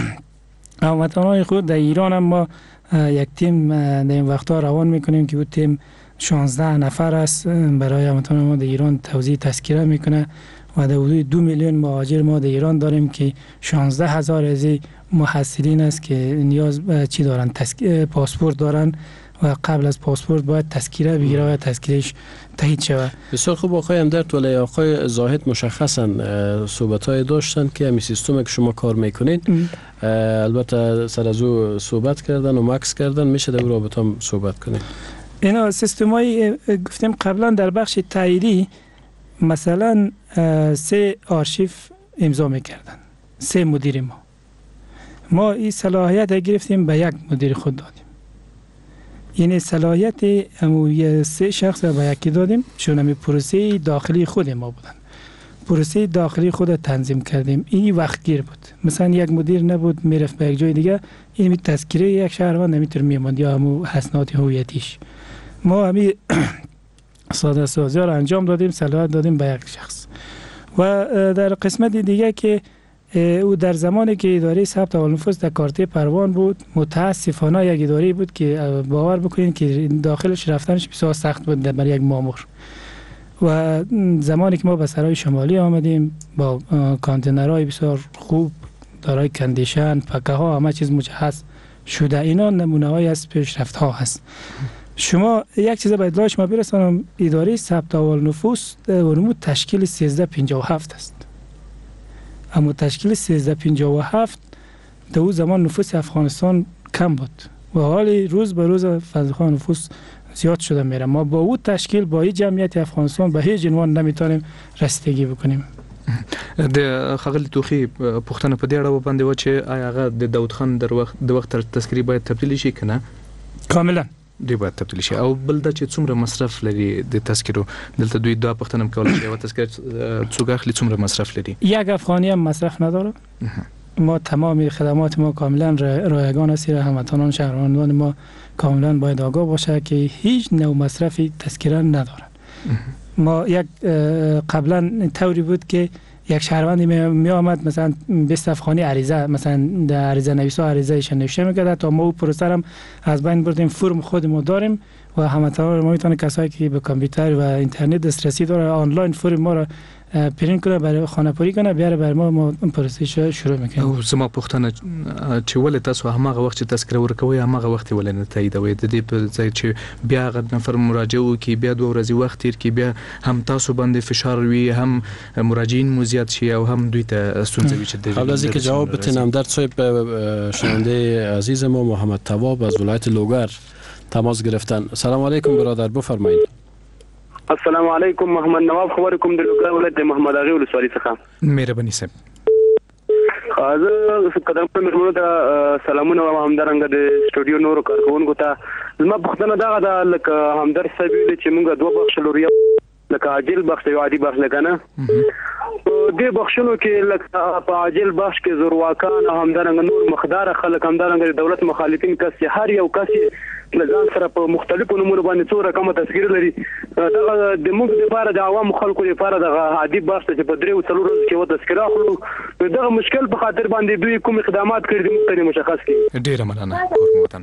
S10: هموطنان خود در ایران هم ما یک تیم در این وقتا روان میکنیم که او تیم شانزده نفر است برای هموطنان ما در ایران توزیع تذکره میکنه و در حدود دو میلیون مهاجر ما در ایران داریم که شانزده هزار از محصلین است که نیاز به چی دارن؟ پاسپورت دارن و قبل از پاسپورت باید تذکره بگیره و تذکرهش تایید شود.
S7: بسیار خوب آقای همدرد، ولی آقای زاهد مشخصا صحبت‌های داشتن که همین سیستمی که شما کار میکنید البته سر از او صحبت کردن و مکس کردن، میشه در رابطه هم صحبت کنید.
S10: اینا سیستمایی گفتیم قبلا در بخش تاییدی مثلا سه آرشیو امضا میکردن، سه مدیر ما ما این صلاحیت گرفتیم به یک مدیر خود دادیم. یعنی صلاحیت اموی سه شخص را به یکی دادیم چون همی پروسه داخلی خود ما بودن. پروسه داخلی خود تنظیم کردیم. این وقت گیر بود. مثلا یک مدیر نبود میرفت به یک جای دیگه، این تذکره یک شهروند نمیتونه میموند یا همو اسناد هویتیش. ما همی ساده سازی را انجام دادیم، صلاحیت دادیم به یک شخص. و در قسمت دیگه که او در زمانی که اداره ثبت احوال نفوس در کارته پروان بود، متاسفانه یک اداره بود که باور بکنید که داخلش رفتنش بسیار سخت بود برای یک مامور. و زمانی که ما به سرای شمالی آمدیم با کانتینرهای بسیار خوب دارای کندیشن، پکه ها، همه چیز مجهز شده، اینا نمونه های از پیشرفت ها هست. شما یک چیز به اطلاع شما برسانم، اداره ثبت احوال نفوس ورمود تشکیل سیزده پنجاه و هفت است. اما تشکیل سیزده پنجاه و هفت در اون زمان نفوس افغانستان کم بود و حالی روز به روز فضلخواه نفوس زیاد شده میره. ما با اون تشکیل با این جمعیت افغانستان به هیچ عنوان نمیتونیم رسیدگی بکنیم.
S8: د خغلی توخی پښتنه په دې اړه باندې و چې هغه د داود خان در وخت د وخت تذکری باید تبدیل شي کنه
S10: کاملا
S8: دی باید تبدیل شي او بل د چې څومره مصرف لري د تذکرو دلته دوی دا پښتنه کول شي او تذکر څوګه اخلي څومره مصرف لري؟
S10: یک افغانی هم مصرف نداره. ما تمام خدمات ما کاملا رایگان است. هموطنان شهروندان ما کاملا باید آگاه باشه که هیچ نوع مصرفی تذکره ندارن. ما یک قبلا طوری بود که یک شهروندی می آمد مثلا بیست افغانی عریضه مثلا در عریضه نویسا عریضه ایش نوشته میکرد تا ما او پروسه هم از بین بردیم. فرم خود ما داریم و هموطنان ما میتونه کسایی که به کامپیوتر و اینترنت دسترسی داره آنلاین فرم ما را پرینت کنه برای خانه پوری کنه بیاره بر ما ما پروسش شروع میکنیم.
S8: او زما پوښتنه چې ولې تاسو همغه وخت چې تذکره ورکوي همغه وخت ولې نه تاییدوي د دې په ځای چې بیا غد نفر مراجعه وکي بیا دوه ورځې وخت تیر کی بیا هم تاسو باندې فشار وي هم مراجعین مزیات شي او هم دوی ته ستونزه وي چې د
S7: قبل از اینکه جواب بتونم در صاحب شنونده عزیز ما محمد تواب از ولایت لوگر تماس گرفتن. سلام علیکم برادر بفرمایید.
S14: السلام علیکم محمد نواب خبرکم د لوګر ولایت محمد اغه ولسوالۍ څخه.
S8: مهرباني صاحب.
S14: زه قدم په مرمنو ته سلامونه او همدارنګه د سټوډیو نورو کارکونکو ته زما پوښتنه دا ده لکه همدار صاحب چې موږ دوه بخښ لرو لکه عاجل بخښ او عادي بخښ لکنه دې بخښونو کې لکه په عاجل بخښ کې زورواکان او همدارنګه نور مخدار خلک همدارنګه دولت مخالفین کس هر یو کس لزان سره په مختلفو نمونه باندې څو رقمه تذکره لري دا د موږ لپاره د عوام خلکو لپاره د عادي بخښ چې په درې او څلور ورځې کې و تذکره اخلو دا مشکل په خاطر باندې دوی کوم اقدامات کړي دي مختلف مشخص کړي.
S8: ډیره مننه کور وطن.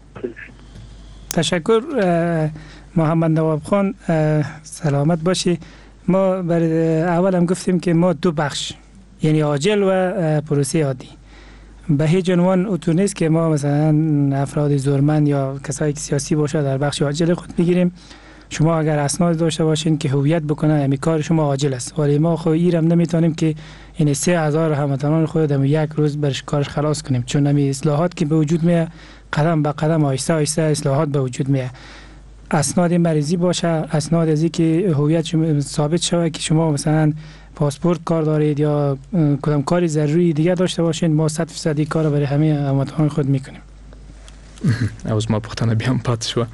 S10: تشکر محمد نواب خان سلامت باشی. ما بر اول هم گفتیم که ما دو بخش یعنی عاجل و پروسه عادی به هیچ عنوان اتو نیست که ما مثلا افراد زورمند یا کسایی که سیاسی باشه در بخش عاجل خود بگیریم. شما اگر اسناد داشته باشین که هویت بکنه امی کار شما عاجل است ولی ما خو ایرم نمیتونیم که این سه هزار هموطنان خود در یک روز برش کارش خلاص کنیم چون امی اصلاحات که به وجود میاد قدم به قدم آهسته آهسته اصلاحات به وجود میاد. اسناد مریضی باشه اسناد ازی که هویت شما ثابت شوه که شما مثلا پاسپورت کار دارید یا کدام کاری ضروری دیگه داشته باشین ما صد درصد این کارو برای همه هموطنان خود میکنیم.
S8: اوس ما پوښتنه بیا هم پات شو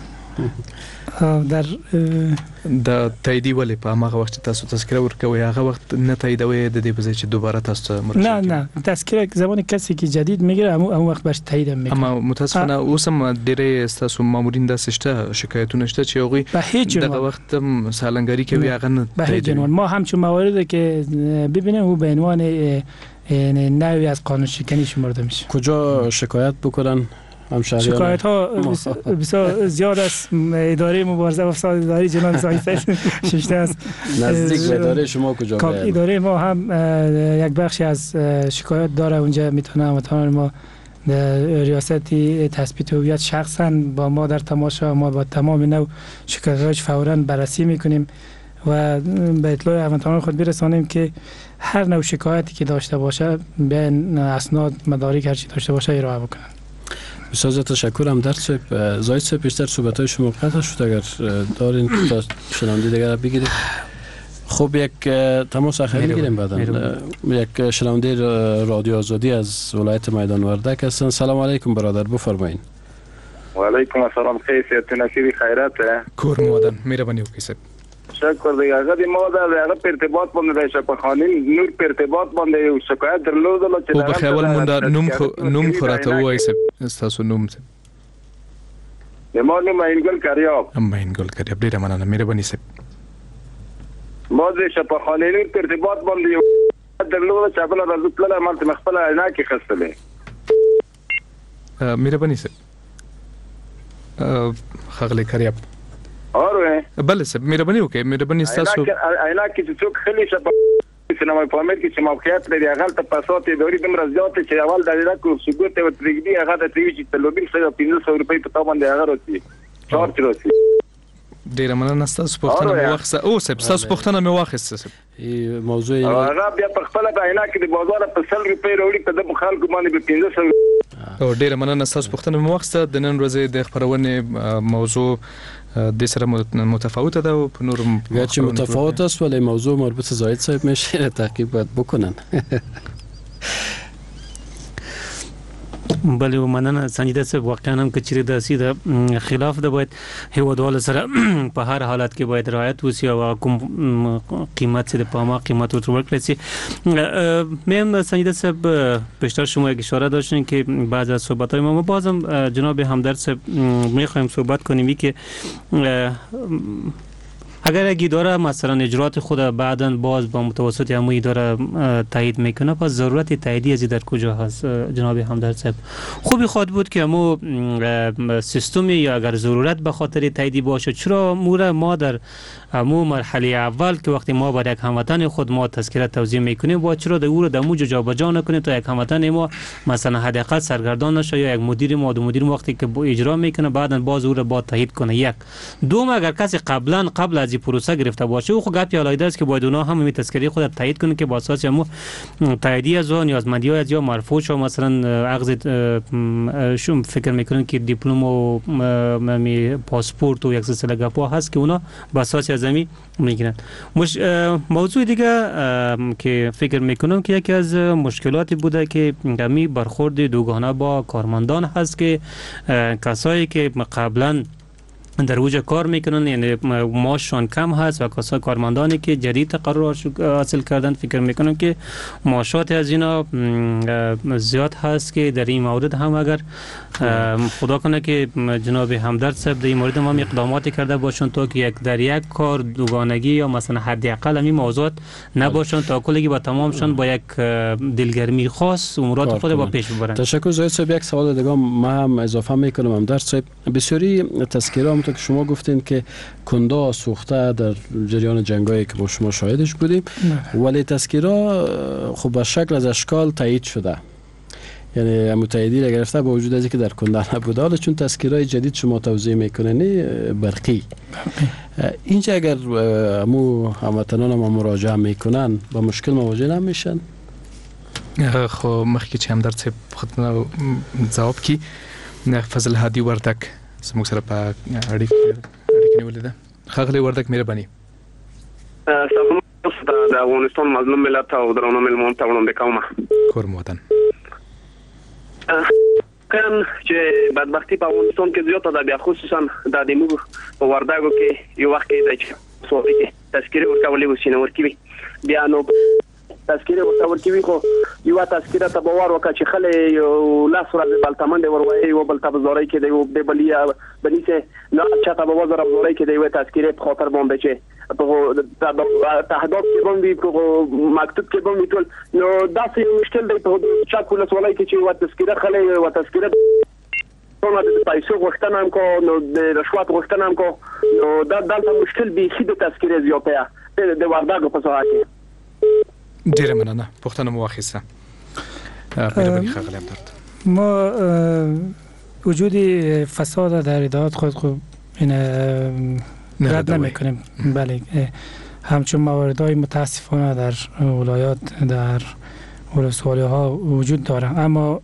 S10: در
S8: د تاییدی ولې په هغه وخت تاسو تذکره ورکوي هغه وخت نه تاییدوي د دې په ځای چې دوباره تاسو
S10: نه نه تذکره زمان کسی که جدید میگیره همون وقت باش تایید میکنه.
S8: اما متاسفانه اوس هم ډېرې تاسو مامورین داسې شته شکایتونه شته چې هغوی دغه وخت هم سالنګری کوي هغه نه
S10: تاییدوي. ما همچون مواردی که ببینیم او به عنوان نوعی از قانون شکنی شمرده میشه.
S7: کجا شکایت بکنن؟
S10: شکایت ها بسیار زیاد است. اداره مبارزه با فساد اداری جناب زایفر ششته است.
S7: نزدیک به اداره شما کجا میاد؟
S10: اداره ما هم یک بخشی از شکایت داره اونجا میتونه هموطنان ما ریاستی تثبیت هویت شخصا با ما در تماشا ما با تمام نوع شکایت‌هاش فوراً بررسی میکنیم و به اطلاع هموطنان خود برسانیم که هر نوع شکایتی که داشته باشه بین اسناد مدارک هر چی داشته باشه ارائه بکنن.
S7: بسیار تشکرم. در صاحب زاید صاحب بیشتر صحبت‌های شما قطع شد اگر دارین تا شنونده دیگر بگیرید. خب یک تماس آخری میگیریم بعدا. یک شنونده رادیو آزادی از ولایت میدان وردک هستن. سلام علیکم برادر بفرمایید.
S15: و علیکم السلام خیریت نصیب خیرات
S8: کور مودن مهربانی وکیل.
S15: شکر دیگه هغه د مو دا هغه په ارتباط باندې د شپخانین نور په ارتباط باندې شکایت درلودل چې
S8: او په خیال مونږ نوم نوم خراته وای تاسو نوم
S15: نمو نوم اینګل کاریاب
S8: ام اینګل کاریاب ډیره مننه مهرباني سه
S15: مو د شپخانین په ارتباط باندې درلودل چې بل راځو پلان عمل مخفله نه کې خستلې
S8: مهرباني سه خغلی کاریاب
S15: اوره
S8: بله سب مهرباني وکړئ مهرباني تاسو
S15: اینا کې څوک خلی شپ سینما په امر کې چې موقعیت لري هغه ته پاسوت دوری د مرزيات چې اول د راکو ثبوت او ترګدي هغه د تیوی چې تلوبین سره پنځه سوه روپۍ په تا باندې هغه راځي چارج راځي
S8: ډیر مننه تاسو پوښتنه مې واخصه او سب تاسو پوښتنه مې واخصه سب
S7: ای موضوع
S15: هغه بیا په خپل د اینا کې د بازار په سل روپۍ وروړي په د خلکو باندې په پنځه سوه
S8: او ډیر مننه تاسو پوښتنه مې واخصه د نن ورځې د خبرونه موضوع د سره متفاوته ده و په نورم
S7: گرچه متفاوت است ولی موضوع مربوط زاید صاحب میشه تحقیق باید بکنن.
S9: بله و مننه سنجیده صاحب واقعا هم که چیرې داسې د خلاف ده باید هیوادوال سره په هر حالت کې باید رعایت وسی او کوم قیمت چې د پاما قیمت ورکړل شي. میم سنجیده صاحب بیشتر شما یک اشاره داشتین که بعض از صحبت‌های ما بازم جناب همدرد صاحب می‌خوایم صحبت کنیم که اگر یک اداره مثلا اجرات خود بعداً باز با متوسط همون اداره تایید میکنه پس ضرورت تاییدی از در کجا هست جناب همدرد صاحب؟ خوبی خواهد بود که همون سیستمی یا اگر ضرورت به خاطر تاییدی باشه چرا مورا ما در همون مرحله اول که وقتی ما برای یک هموطن خود ما تذکره توزیع میکنیم با چرا در او رو در موج جابجا نکنیم تا یک هموطن ما مثلا حداقل سرگردان نشه یا یک مدیر ما دو مدیر وقتی که اجرا میکنه بعداً باز او رو با تایید کنه. یک دوم اگر کسی قبلا قبل از این پروسه گرفته باشه او خود گپی علایده است که باید اونا هم می تذکره خود تایید کنه که با اساس همون تاییدی از اون نیازمندی های از یا مرفوع شو مثلا اخذ شوم فکر میکنن که دیپلم و می پاسپورت و یک سلسله گپا هست که اونا با اساس زمین میگیرن. مش موضوع دیگه که فکر میکنم که یکی از مشکلاتی بوده که می برخورد دوگانه با کارمندان هست که کسایی که قبلا در اوج کار میکنن یعنی معاششان کم هست و کسای کارمندانی که جدید تقرر حاصل کردن فکر میکنم که معاشات از اینا زیاد هست که در این مورد هم اگر خدا کنه که جناب همدرد صاحب در این مورد هم اقداماتی کرده باشن تا که یک در یک کار دوگانگی یا مثلا حداقل همین موضوعات نباشن تا کلی با تمامشان با یک دلگرمی خاص امورات خود با پیش ببرن.
S7: تشکر زاید صاحب. یک سوال دیگه ما هم اضافه میکنم همدرد صاحب. بسیاری تذکره که شما گفتین که کنده سوخته در جریان جنگایی که با شما شاهدش بودیم ولی تذکره خب به شکل از اشکال تایید شده یعنی متاییدی را گرفته با وجود از اینکه در کنده نبوده حالا چون تذکره جدید شما توضیح میکنین برقی اینجا اگر مو هموطنان ما مراجعه میکنن با مشکل مواجه نمیشن؟
S8: خب مخکې چې همدرد صاحب خودتونه جواب کی فضل هادي وردک زموږ سره په اړیکه اړیکه نیولې ده. ښاغلی وردک مهرباني.
S14: سلام د افغانستان مظلوم ملت او درنو ملمون ته وړاندې کوم.
S8: کور مو وطن.
S14: کله چې بدبختی په افغانستان کې زیاته ده بیا خصوصا د دمو په وردګو کې یو وخت کې د سوالي کې تذکره ورکولې وسینه ورکوي بیا نو تذکره ورکوي خو یو تذکره ته باور وکړي چې خلې یو لاس ورځ بلتمنده وروي او بل تبزوري کې دی او د بلیا بنيسه نه چاته به وزر ابزوري کې دی و تذکره په خاطر باندې چې په تهداب کې باندې په مکتوب کې باندې ټول نو داسې مشکل دی په چا کول سوالای کې چې و تذکره خلې و تذکره نو د پیسو غوښتنه هم کو نو د رشوت غوښتنه هم کو نو دا دلته مشکل به سي د تذکره زیاته د وردګو په ساحه کې
S8: ډیره مننه. پښتنه مو واخیسته. مهرباني ښاغلی همدرد.
S10: ما وجود فساد در ادارات خود خوب این رد نمیکنیم. بله همچون مواردهای متاسفانه در ولایات در ولسوالی ها وجود داره اما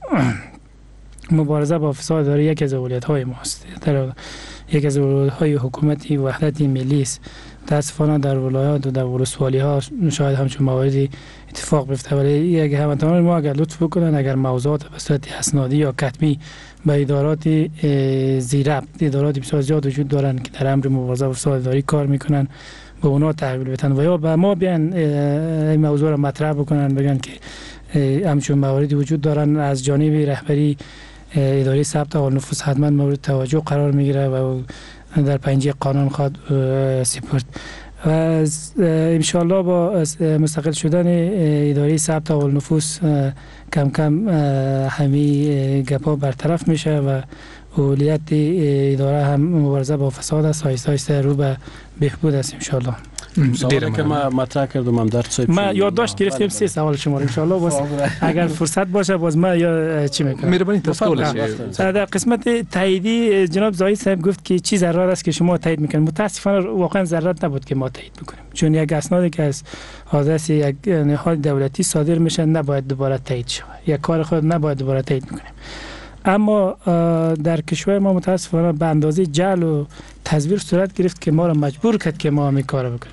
S10: مبارزه با فساد داره یک از اولویت‌های ماست. در یک از اولویت‌های حکومتی وحدت ملی است. متاسفانه در ولایات و در ولسوالی ها شاید همچون مواردی اتفاق بیفته ولی یک هموطنان ما اگر لطف بکنن اگر موضوعات به صورت اسنادی یا کتبی به ادارات زیربط ادارات بسیار زیاد وجود دارن که در امر مبارزه با فساد اداری کار میکنن به اونا تحویل بدن و یا به ما بیان این موضوع را مطرح بکنن بگن که همچون مواردی وجود دارن از جانب رهبری اداره ثبت احوال نفوس حتما مورد توجه قرار میگیره و در پنجه قانون خواهد سپرد و انشاءالله با مستقل شدن اداره ثبت احوال نفوس کم کم همه گپا برطرف میشه و اولویت اداره هم مبارزه با فساد است آهسته آهسته رو به بهبود است انشاءالله.
S7: سوالی که ما مطرح کردم همدرد صاحب
S10: ما یادداشت گرفتیم سه سوال شما ان شاء الله باز اگر فرصت باشه باز ما یا چی میکنم
S8: مهربانی تفضل.
S10: در قسمت تاییدی جناب زاهد صاحب گفت که چی ضرر است که شما تایید میکنید. متاسفانه واقعا ضرورت نبود که ما تایید بکنیم چون یک اسنادی که از آدرس یک نهاد دولتی صادر میشه نباید دوباره تایید شود. یک کار خود نباید دوباره تایید بکنیم. اما در کشور ما متاسفانه به اندازه جهل و تزویر صورت گرفت که ما را مجبور کرد که ما همین کارو بکنیم.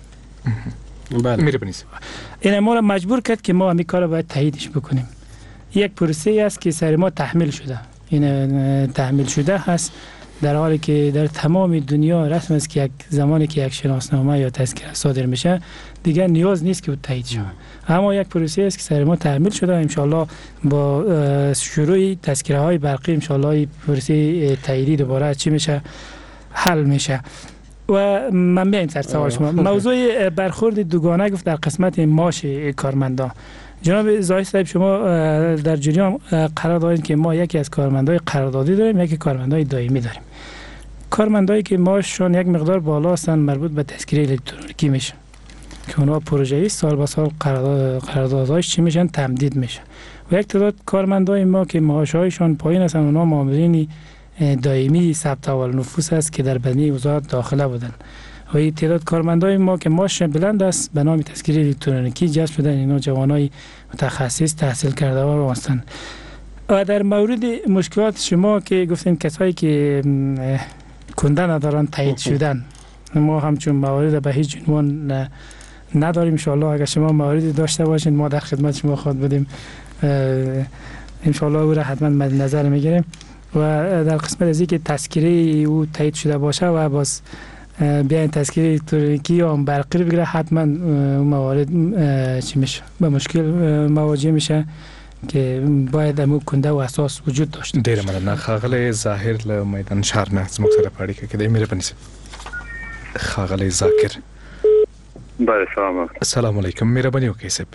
S8: بله میره بنیس
S10: این ما را مجبور کرد که ما همین کارو باید تاییدش بکنیم. یک پروسه است که سر ما تحمیل شده، این تحمیل شده هست، در حالی که در تمام دنیا رسم است که یک زمانی که یک شناسنامه یا تذکره صادر میشه دیگه نیاز نیست که تایید شه، اما یک پروسه است که سر ما تحمیل شده. ان شاء الله با شروع تذکره های برقی ان شاء الله این پروسه تاییدی دوباره چی میشه حل میشه. و من بیایم سر سوال شما، موضوع برخورد دوگانه گفت در قسمت معاش کارمندان. جناب زاهد صاحب شما در جریان قرار دارید که ما یکی از کارمندای قراردادی داریم، یکی کارمندای دائمی داریم. کارمندایی که معاششون یک مقدار بالا هستند مربوط به تذکره الکترونیکی میشه که اونها پروژه‌ای سال به سال قراردادهاش چی میشن تمدید میشه، و یک تعداد کارمندای ما که معاشهایشان پایین هستند اونها مامورین دائمی ثبت اول نفوس است که در بدنه وزارت داخله بودن، و این تعداد کارمندای ما که معاش بلند است به نام تذکره الکترونیکی جذب شدن، اینا جوانای متخصص تحصیل کرده و هستند. و در مورد مشکلات شما که گفتین کسایی که کنده ندارن تایید شدن، ما همچون موارد به هیچ عنوان نداریم. ان شاء الله اگر شما مواردی داشته باشین ما در خدمت شما خود بدیم، ان شاء الله او را حتما مد نظر میگیریم. و در قسمت از اینکه تذکره او تایید شده باشه و باز بیاین تذکره الکترونیکی یا برقی بگیره، حتما موارد چی میشه به مشکل مواجه میشه که باید امو کنده و اساس وجود داشته.
S8: ډیر مننه. ښاغلی ظاهر له میدان شهر نه زموږ سره په اړیکه کې دی. مهرباني صاحب. ښاغلی ذاکر.
S16: بله سلام.
S8: السلام علیکم. مهرباني وکړئ صاحب.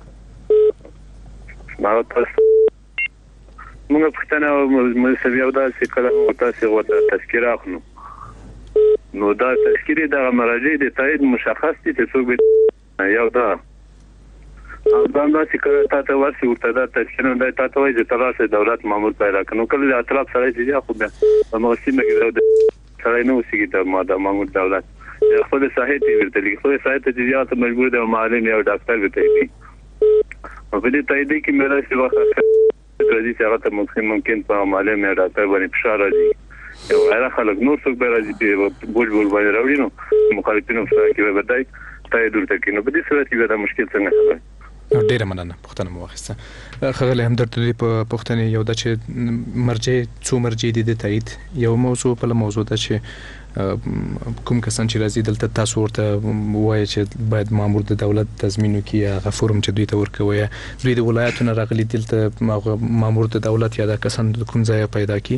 S16: ما تاسو موږ پښتنه مو سوي او دا چې کله تاسو ورته تذکره اخلو نو دا تذکره د مراجع د تایید مشخص دي چې څوک به یو دا او دا د چې کله تاسو ورسې ورته دا تذکره د تاسو وایي چې تاسو دولت مامور پیدا کړو کله د اطلاق سره چې خو به موسمه کې د سره نو سیګي د ماده مامور دولت خپل صحت ورته دي خپل صحت ته زیات مجبور دی معلم یا ډاکټر وته دي او په دې تایید کې مې راځي وخت راځي چې هغه ته ممکن ممکن په معلم یا ډاکټر باندې فشار راځي یو هغه خلک نور څوک به راځي چې بول بول باندې راوړي نو مخالفینو سره کې به بدای تایید ورته کوي نو په دې صورت کې دا مشکل څنګه حل
S8: نو ډیره مننه. پښتنه مو واخیسته. ښاغلی همدرد دوی په پښتنې یو د چې مرجع څو مرجع دي د تایید یو موضوع په موضوع ده چې کوم کسان چې راځي دلته تاسو ورته وایي چې باید مامور د دولت تضمین وکړي هغه فورم چې دوی ته ورکوي دوی د ولایتونو راغلي دلته مامور د دولت یا د کسان د کوم ځای پیدا کی.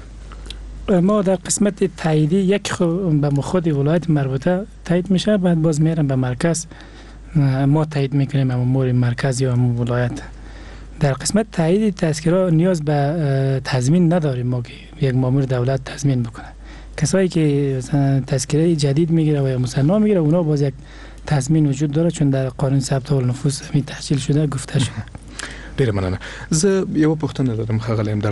S10: ما در قسمت تاییدی یک به خود ولایت مربوطه تایید میشه، بعد باز میرم به مرکز ما تایید میکنیم مامور مرکز یا ولایت. در قسمت تایید تذکره نیاز به تضمین نداریم ما که یک مامور دولت تضمین بکنه. کسایی که تذکره جدید میگیره و یا مصنع میگیره اونا باز یک تضمین وجود داره چون در قانون ثبت النفوس می تحصیل شده گفته شده.
S8: ډیره مننه. زه یو پوښتنه لرم ښاغلی همدرد.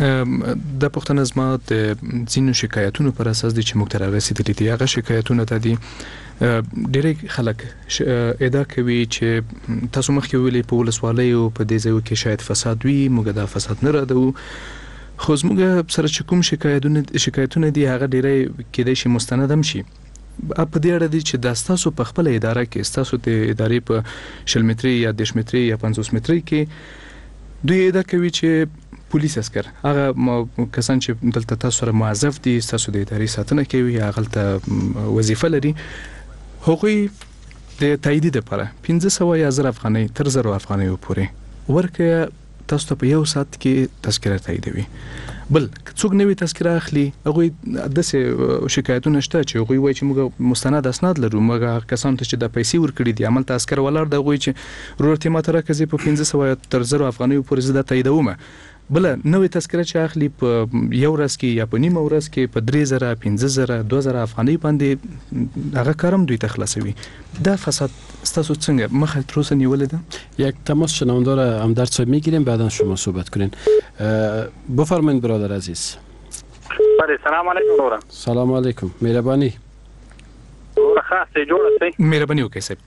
S8: د پښتنه زما د ځینو شکایتونو پر اساس دي چې موږ ته رسیدلي دي. هغه شکایتونه ته دي ډېری خلک ادعا کوي چې تاسو مخکې ویلي په ولسوالیو په دې ځایو کې شاید فساد وي، موږ دا فساد نه ردوو، خو زموږ سره چې کوم شکایتونه شکایتونه دي هغه ډېری کېدای شي مستند هم شي. په دې اړه دي چې دا ستاسو په خپله اداره کې ستاسو د ادارې په شل متري یا دېرش متري یا پنځوس متري کې دوی ادعا کوي چې پولیس عسكر هغه کسان چې دلته تاسو سره موظف دي تاسو د ادارې ساتنه کوي هغه ته وظیفه لري هغوی د تایید لپاره پنځه سوه یا زر افغانۍ تر زر افغانۍ پورې ورکه تاسو ته په یو ساعت کې تذکره تاییدوي. بل څوک نوې تذکره اخلي هغوی داسې شکایتونه شته چې هغوی وایي چې موږ مستند اسناد لرو، موږ کسانو ته چې د پیسې ورکړي دي عملته عسکر ولاړ د هغوی چې ورور ته ماته راکړي په پنځه سوه تر زر افغانۍ پورې زه دا تاییدوم. بل نوې تذکره چې اخلي په یو ورځ کې یا په نیمه ورځ کې په درې زره پنځه زره دوه زره افغانۍ باندې هغه کارم دوی ته خلاصوي. دا فساد ستاسو څنګه مخه تر اوسه نیولې ده؟
S7: یک تماس شنوندار همدرد صاحب میگیریم بعدا شما صحبت کنین. بفرمایید برادر عزیز.
S12: بله سلام علیکم ورا.
S7: سلام علیکم. مهربانی.
S12: ورا خاصه جوړه سي.
S8: مهربانی وکړئ صاحب.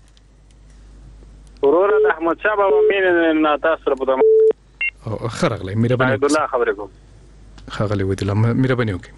S12: ورور د احمد شاه بابا مين نه تاسو په دمه
S8: او خرغلی مهرباني
S12: عبد الله خبرې کوم.
S8: خغلی وې د مهرباني وکړئ.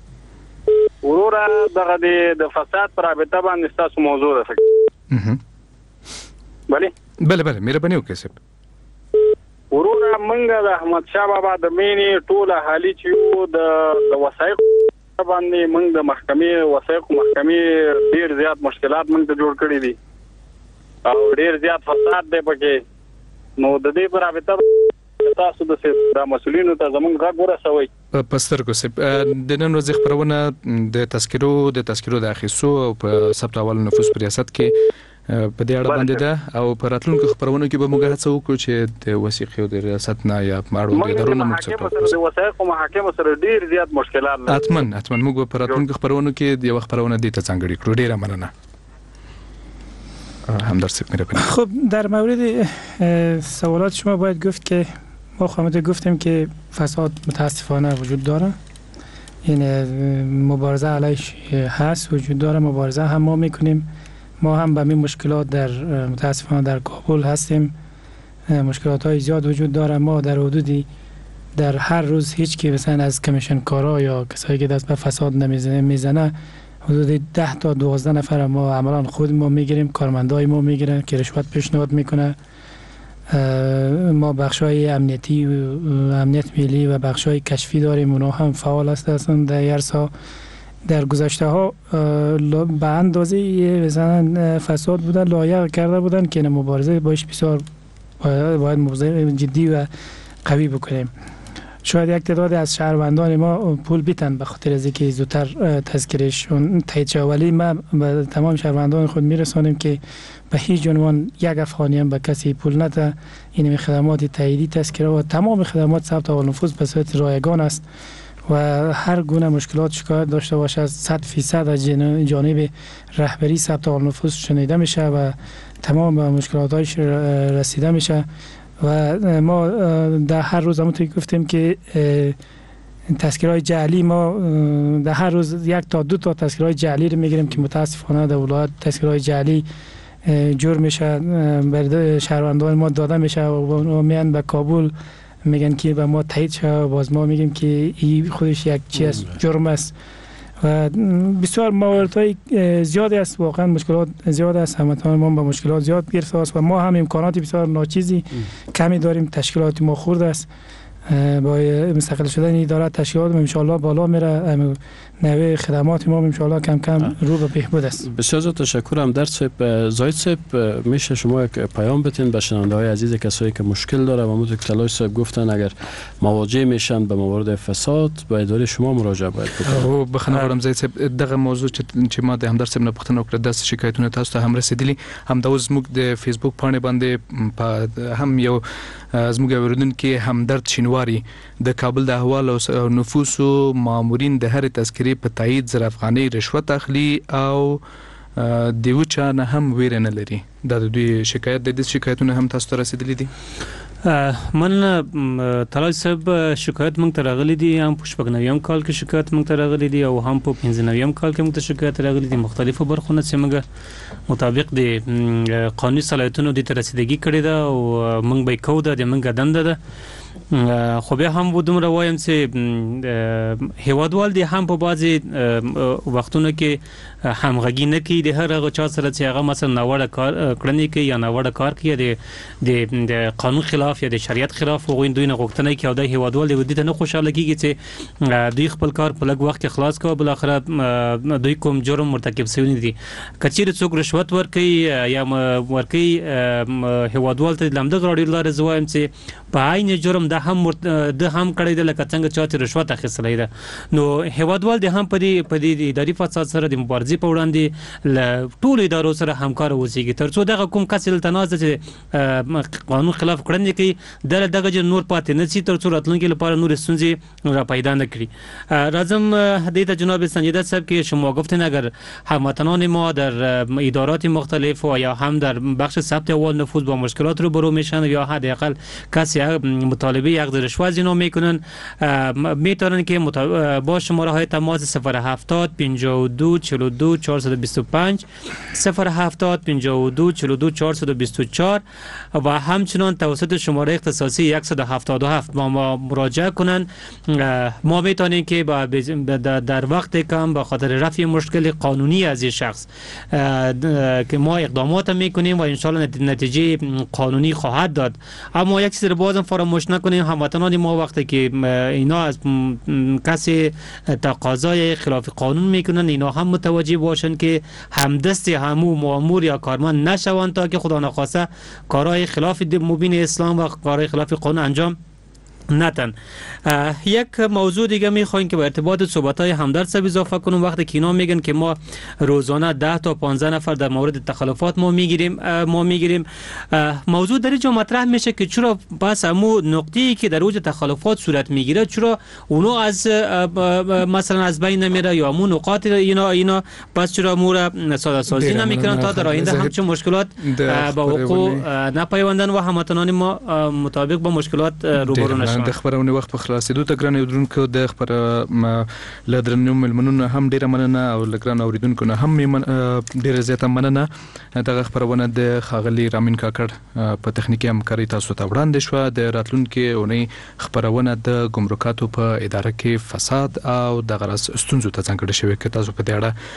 S12: ورور دغه د فساد پر رابطه باندې تاسو موضوع ده.
S8: اها.
S12: بله
S8: بله بله مهرباني وکړئ صاحب.
S12: ورور
S11: منګه د احمد شاه بابا د مینې ټوله حالي چې د وثایق باندې موږ د محکمې وثایق محکمې ډیر زیات مشکلات موږ ته جوړ کړی دي او ډیر زیات فساد دی پکې نو د دې پر رابطه تاسو د مسؤلینو ته زموږ غږ ورسوي.
S8: پستر کو سپ د نن ورځ خبرونه د تذکرو د تذکرو د اخیسو په ثبت اول نفوس په ریاست کې په دې اړه باندې ده او په راتلونکو خبرونو کې به موږ هڅه وکړو چې د وثیقې او د ریاست نه یا ماړو د درونو
S11: محکمه سره د وثایق محکمه سره ډیر زیات مشکلات دي.
S8: اتمن اتمن موږ په راتلونکو خبرونو کې د یو خبرونه دي ته څنګه کړو. ډیره مننه. همدرد سپ میره.
S10: خب در مورد سوالات شما باید گفت که ما خودمون گفتیم که فساد متاسفانه وجود داره. این مبارزه علیش هست وجود داره. مبارزه هم ما میکنیم. ما هم به این مشکلات در متاسفانه در کابل هستیم. مشکلات های زیاد وجود داره. ما در حدودی در هر روز هیچ کی مثلا از کمیشن کارا یا کسایی که دست به فساد نمیزنه میزنه حدود ده تا دوازده نفر ما عملا خود ما میگیریم، کارمندای ما میگیرن که رشوت پیشنهاد میکنه. ما بخشای امنیتی امنیت ملی و بخشای کشفی داریم، اونا هم فعال هستن در یرسا. در گذشته ها به اندازه مثلا فساد بودن لایق کرده بودن که مبارزه باش بسیار باید مبارزه جدی و قوی بکنیم. شاید یک تعداد از شهروندان ما پول بیتن به خاطر از اینکه زودتر تذکرش تایید شود، ولی ما به تمام شهروندان خود میرسانیم که به هیچ عنوان یک افغانی هم به کسی پول نده. این خدمات تاییدی تذکره و تمام خدمات ثبت اول نفوس به صورت رایگان است و هر گونه مشکلات شکایت داشته باشه از صد فیصد از جانب رهبری ثبت اول نفوس شنیده میشه و تمام مشکلاتش رسیده میشه. و ما در هر روز همونطوری گفتیم که تذکرهای جعلی ما در هر روز یک تا دو تا تذکرهای جعلی رو میگیریم که متاسفانه در ولایت تذکرهای جعلی جور میشه، برای شهروندان ما داده میشه و میان به کابل میگن که به ما تایید شد، باز ما میگیم که این خودش یک چیز جرم است و بسیار مواردهای زیادی است. واقعا مشکلات زیاد است. هموطنان ما با مشکلات زیاد گرفته است و ما هم امکانات بسیار ناچیزی کمی داریم. تشکیلات ما خرد است. با مستقل شدن اداره تشکیلات ان شاء الله بالا میره. نوع خدمات ما ان شاء الله کم کم رو به بهبود است.
S7: بسیار زیاد تشکر. همدرد صاحب، زاید صاحب، میشه شما یک پیام بتین به شنونده های عزیز کسایی که مشکل داره و همونطور که تلاش صاحب گفتن اگر مواجه میشن به موارد فساد به اداره شما مراجعه باید بکنن.
S8: او بخنوارم زاید صاحب، دغه موضوع چې ما د همدرد صاحب نه پوښتنه وکړه د شکایتونو تاسو ته هم رسیدلی، هم د زموږ د فیسبوک پاڼې باندې هم یو زموږ اوریدونکو همدرد شینواری د کابل د احوال او نفوس مامورین د هر تذکرې په تایید زر افغاني رشوت اخلي او دیو چا نه هم ویر نه لري. دا د دوی شکایت د دې شکایتونه هم تاسو ته رسیدلی دي؟
S9: من تلاش صاحب شکایت مونږ ته راغلي دي، هم په شپږنویم کال کې شکایت مونږ ته راغلي دي او هم په پنځنویم کال کې مونږ ته شکایت راغلي دي. مختلفو برخو چې موږ مطابق د قانوني صلاحیتونو د رسیدګي کړې ده او موږ به کوو د موږ دنده ده. خو بیا هم ودوم راوایم چې هیوادوال دي هم په بعضي وختونو کې همغږي نه کوي د هر هغه چا سره چې هغه مثلا ناوړه کار کړنې کوي یا ناوړه کار کوي د د قانون خلاف یا د شریعت خلاف. هغوی دوی نه غوښتنه کوي او د هیوادوال د ودې ته نه خوشاله کیږي چې دوی خپل کار په لږ وخت کې خلاص کوي، بل اخر دوی کوم جرم مرتکب شوی دي. کچېر څوک رشوت ورکوي یا ورکوي هیوادوال ته لمدغه راډیو لاره زوایم چې په عین جرم د هم د هم کړی د لکه څنګه چې رشوت اخیستلی ده. نو هیوادوال د هم په دې په دې اداري فساد سره د مبارزې په وړاندې له ټولو ادارو سره همکار اوسېږي ترڅو دغه کوم کس دلته ناست چې قانون خلاف کړنې کوي دغه دغه نور پاتې نه شي ترڅو راتلونکي لپاره نور ستونزې را پیدا نه کړي. راځم دې ته جناب سنجیده صاحب که شما گفتین اگر هموطنان ما در ادارات مختلف و یا هم در بخش ثبت اول نفوذ با مشکلات روبرو میشن یا حداقل کسی مطالبه یک رشوه اینا میکنن، میتونن که با شماره های تماس صفر هفتاد پنجاه و دو چهل و دو چهارصد و بیست و پنج صفر هفتاد پنجاه و دو چهل و دو چهارصد و بیست و چهار و همچنان توسط شماره اختصاصی صد و هفتاد و هفت با ما مراجعه کنن. ما میتونیم که در وقت کم به خاطر رفع مشکل قانونی از این شخص که ما اقدامات میکنیم و ان شاء الله نتیجه قانونی خواهد داد. اما یک چیز رو بازم فراموش نکنیم هموطنان ما وقتی که اینا از کسی تقاضای خلاف قانون میکنن اینا هم متوجه باشن که همدست همو مأمور یا کارمند نشوند تا که خدا نخواسته کارهای خلاف مبین اسلام و کارهای خلاف قانون انجام نتن. یک موضوع دیگه میخوایم که به ارتباط صحبت‌های همدرد سب اضافه کنم. وقتی که اینا میگن که ما روزانه ده تا پانزده نفر در مورد تخلفات ما میگیریم ما میگیریم موضوع در اینجا مطرح میشه که چرا بس همو نقطه‌ای که در اوج تخلفات صورت میگیره چرا اونا از مثلا از بین نمیره یا همون نقاط اینا اینا بس چرا مور ساده سازی نمیکنن تا در آینده همچون مشکلات با وقوع نپیوندن و هموطنان ما مطابق با مشکلات روبرو نشن.
S8: د خبرونه وخت په خلاصېدو ته ګران اوریدونکو د خبر له درنو ملمنونو هم ډیره مننه او لګران اوریدونکو نه هم ډیره زیاته مننه. دغه خبرونه د خاغلی رامین کاکړ په تخنیکی همکاري تاسو ته وړاندې شو. د راتلونکي اونۍ خبرونه د ګمرکاتو په اداره کې فساد او د غرض ستونزو ته څنګه شوی که تاسو په دې اړه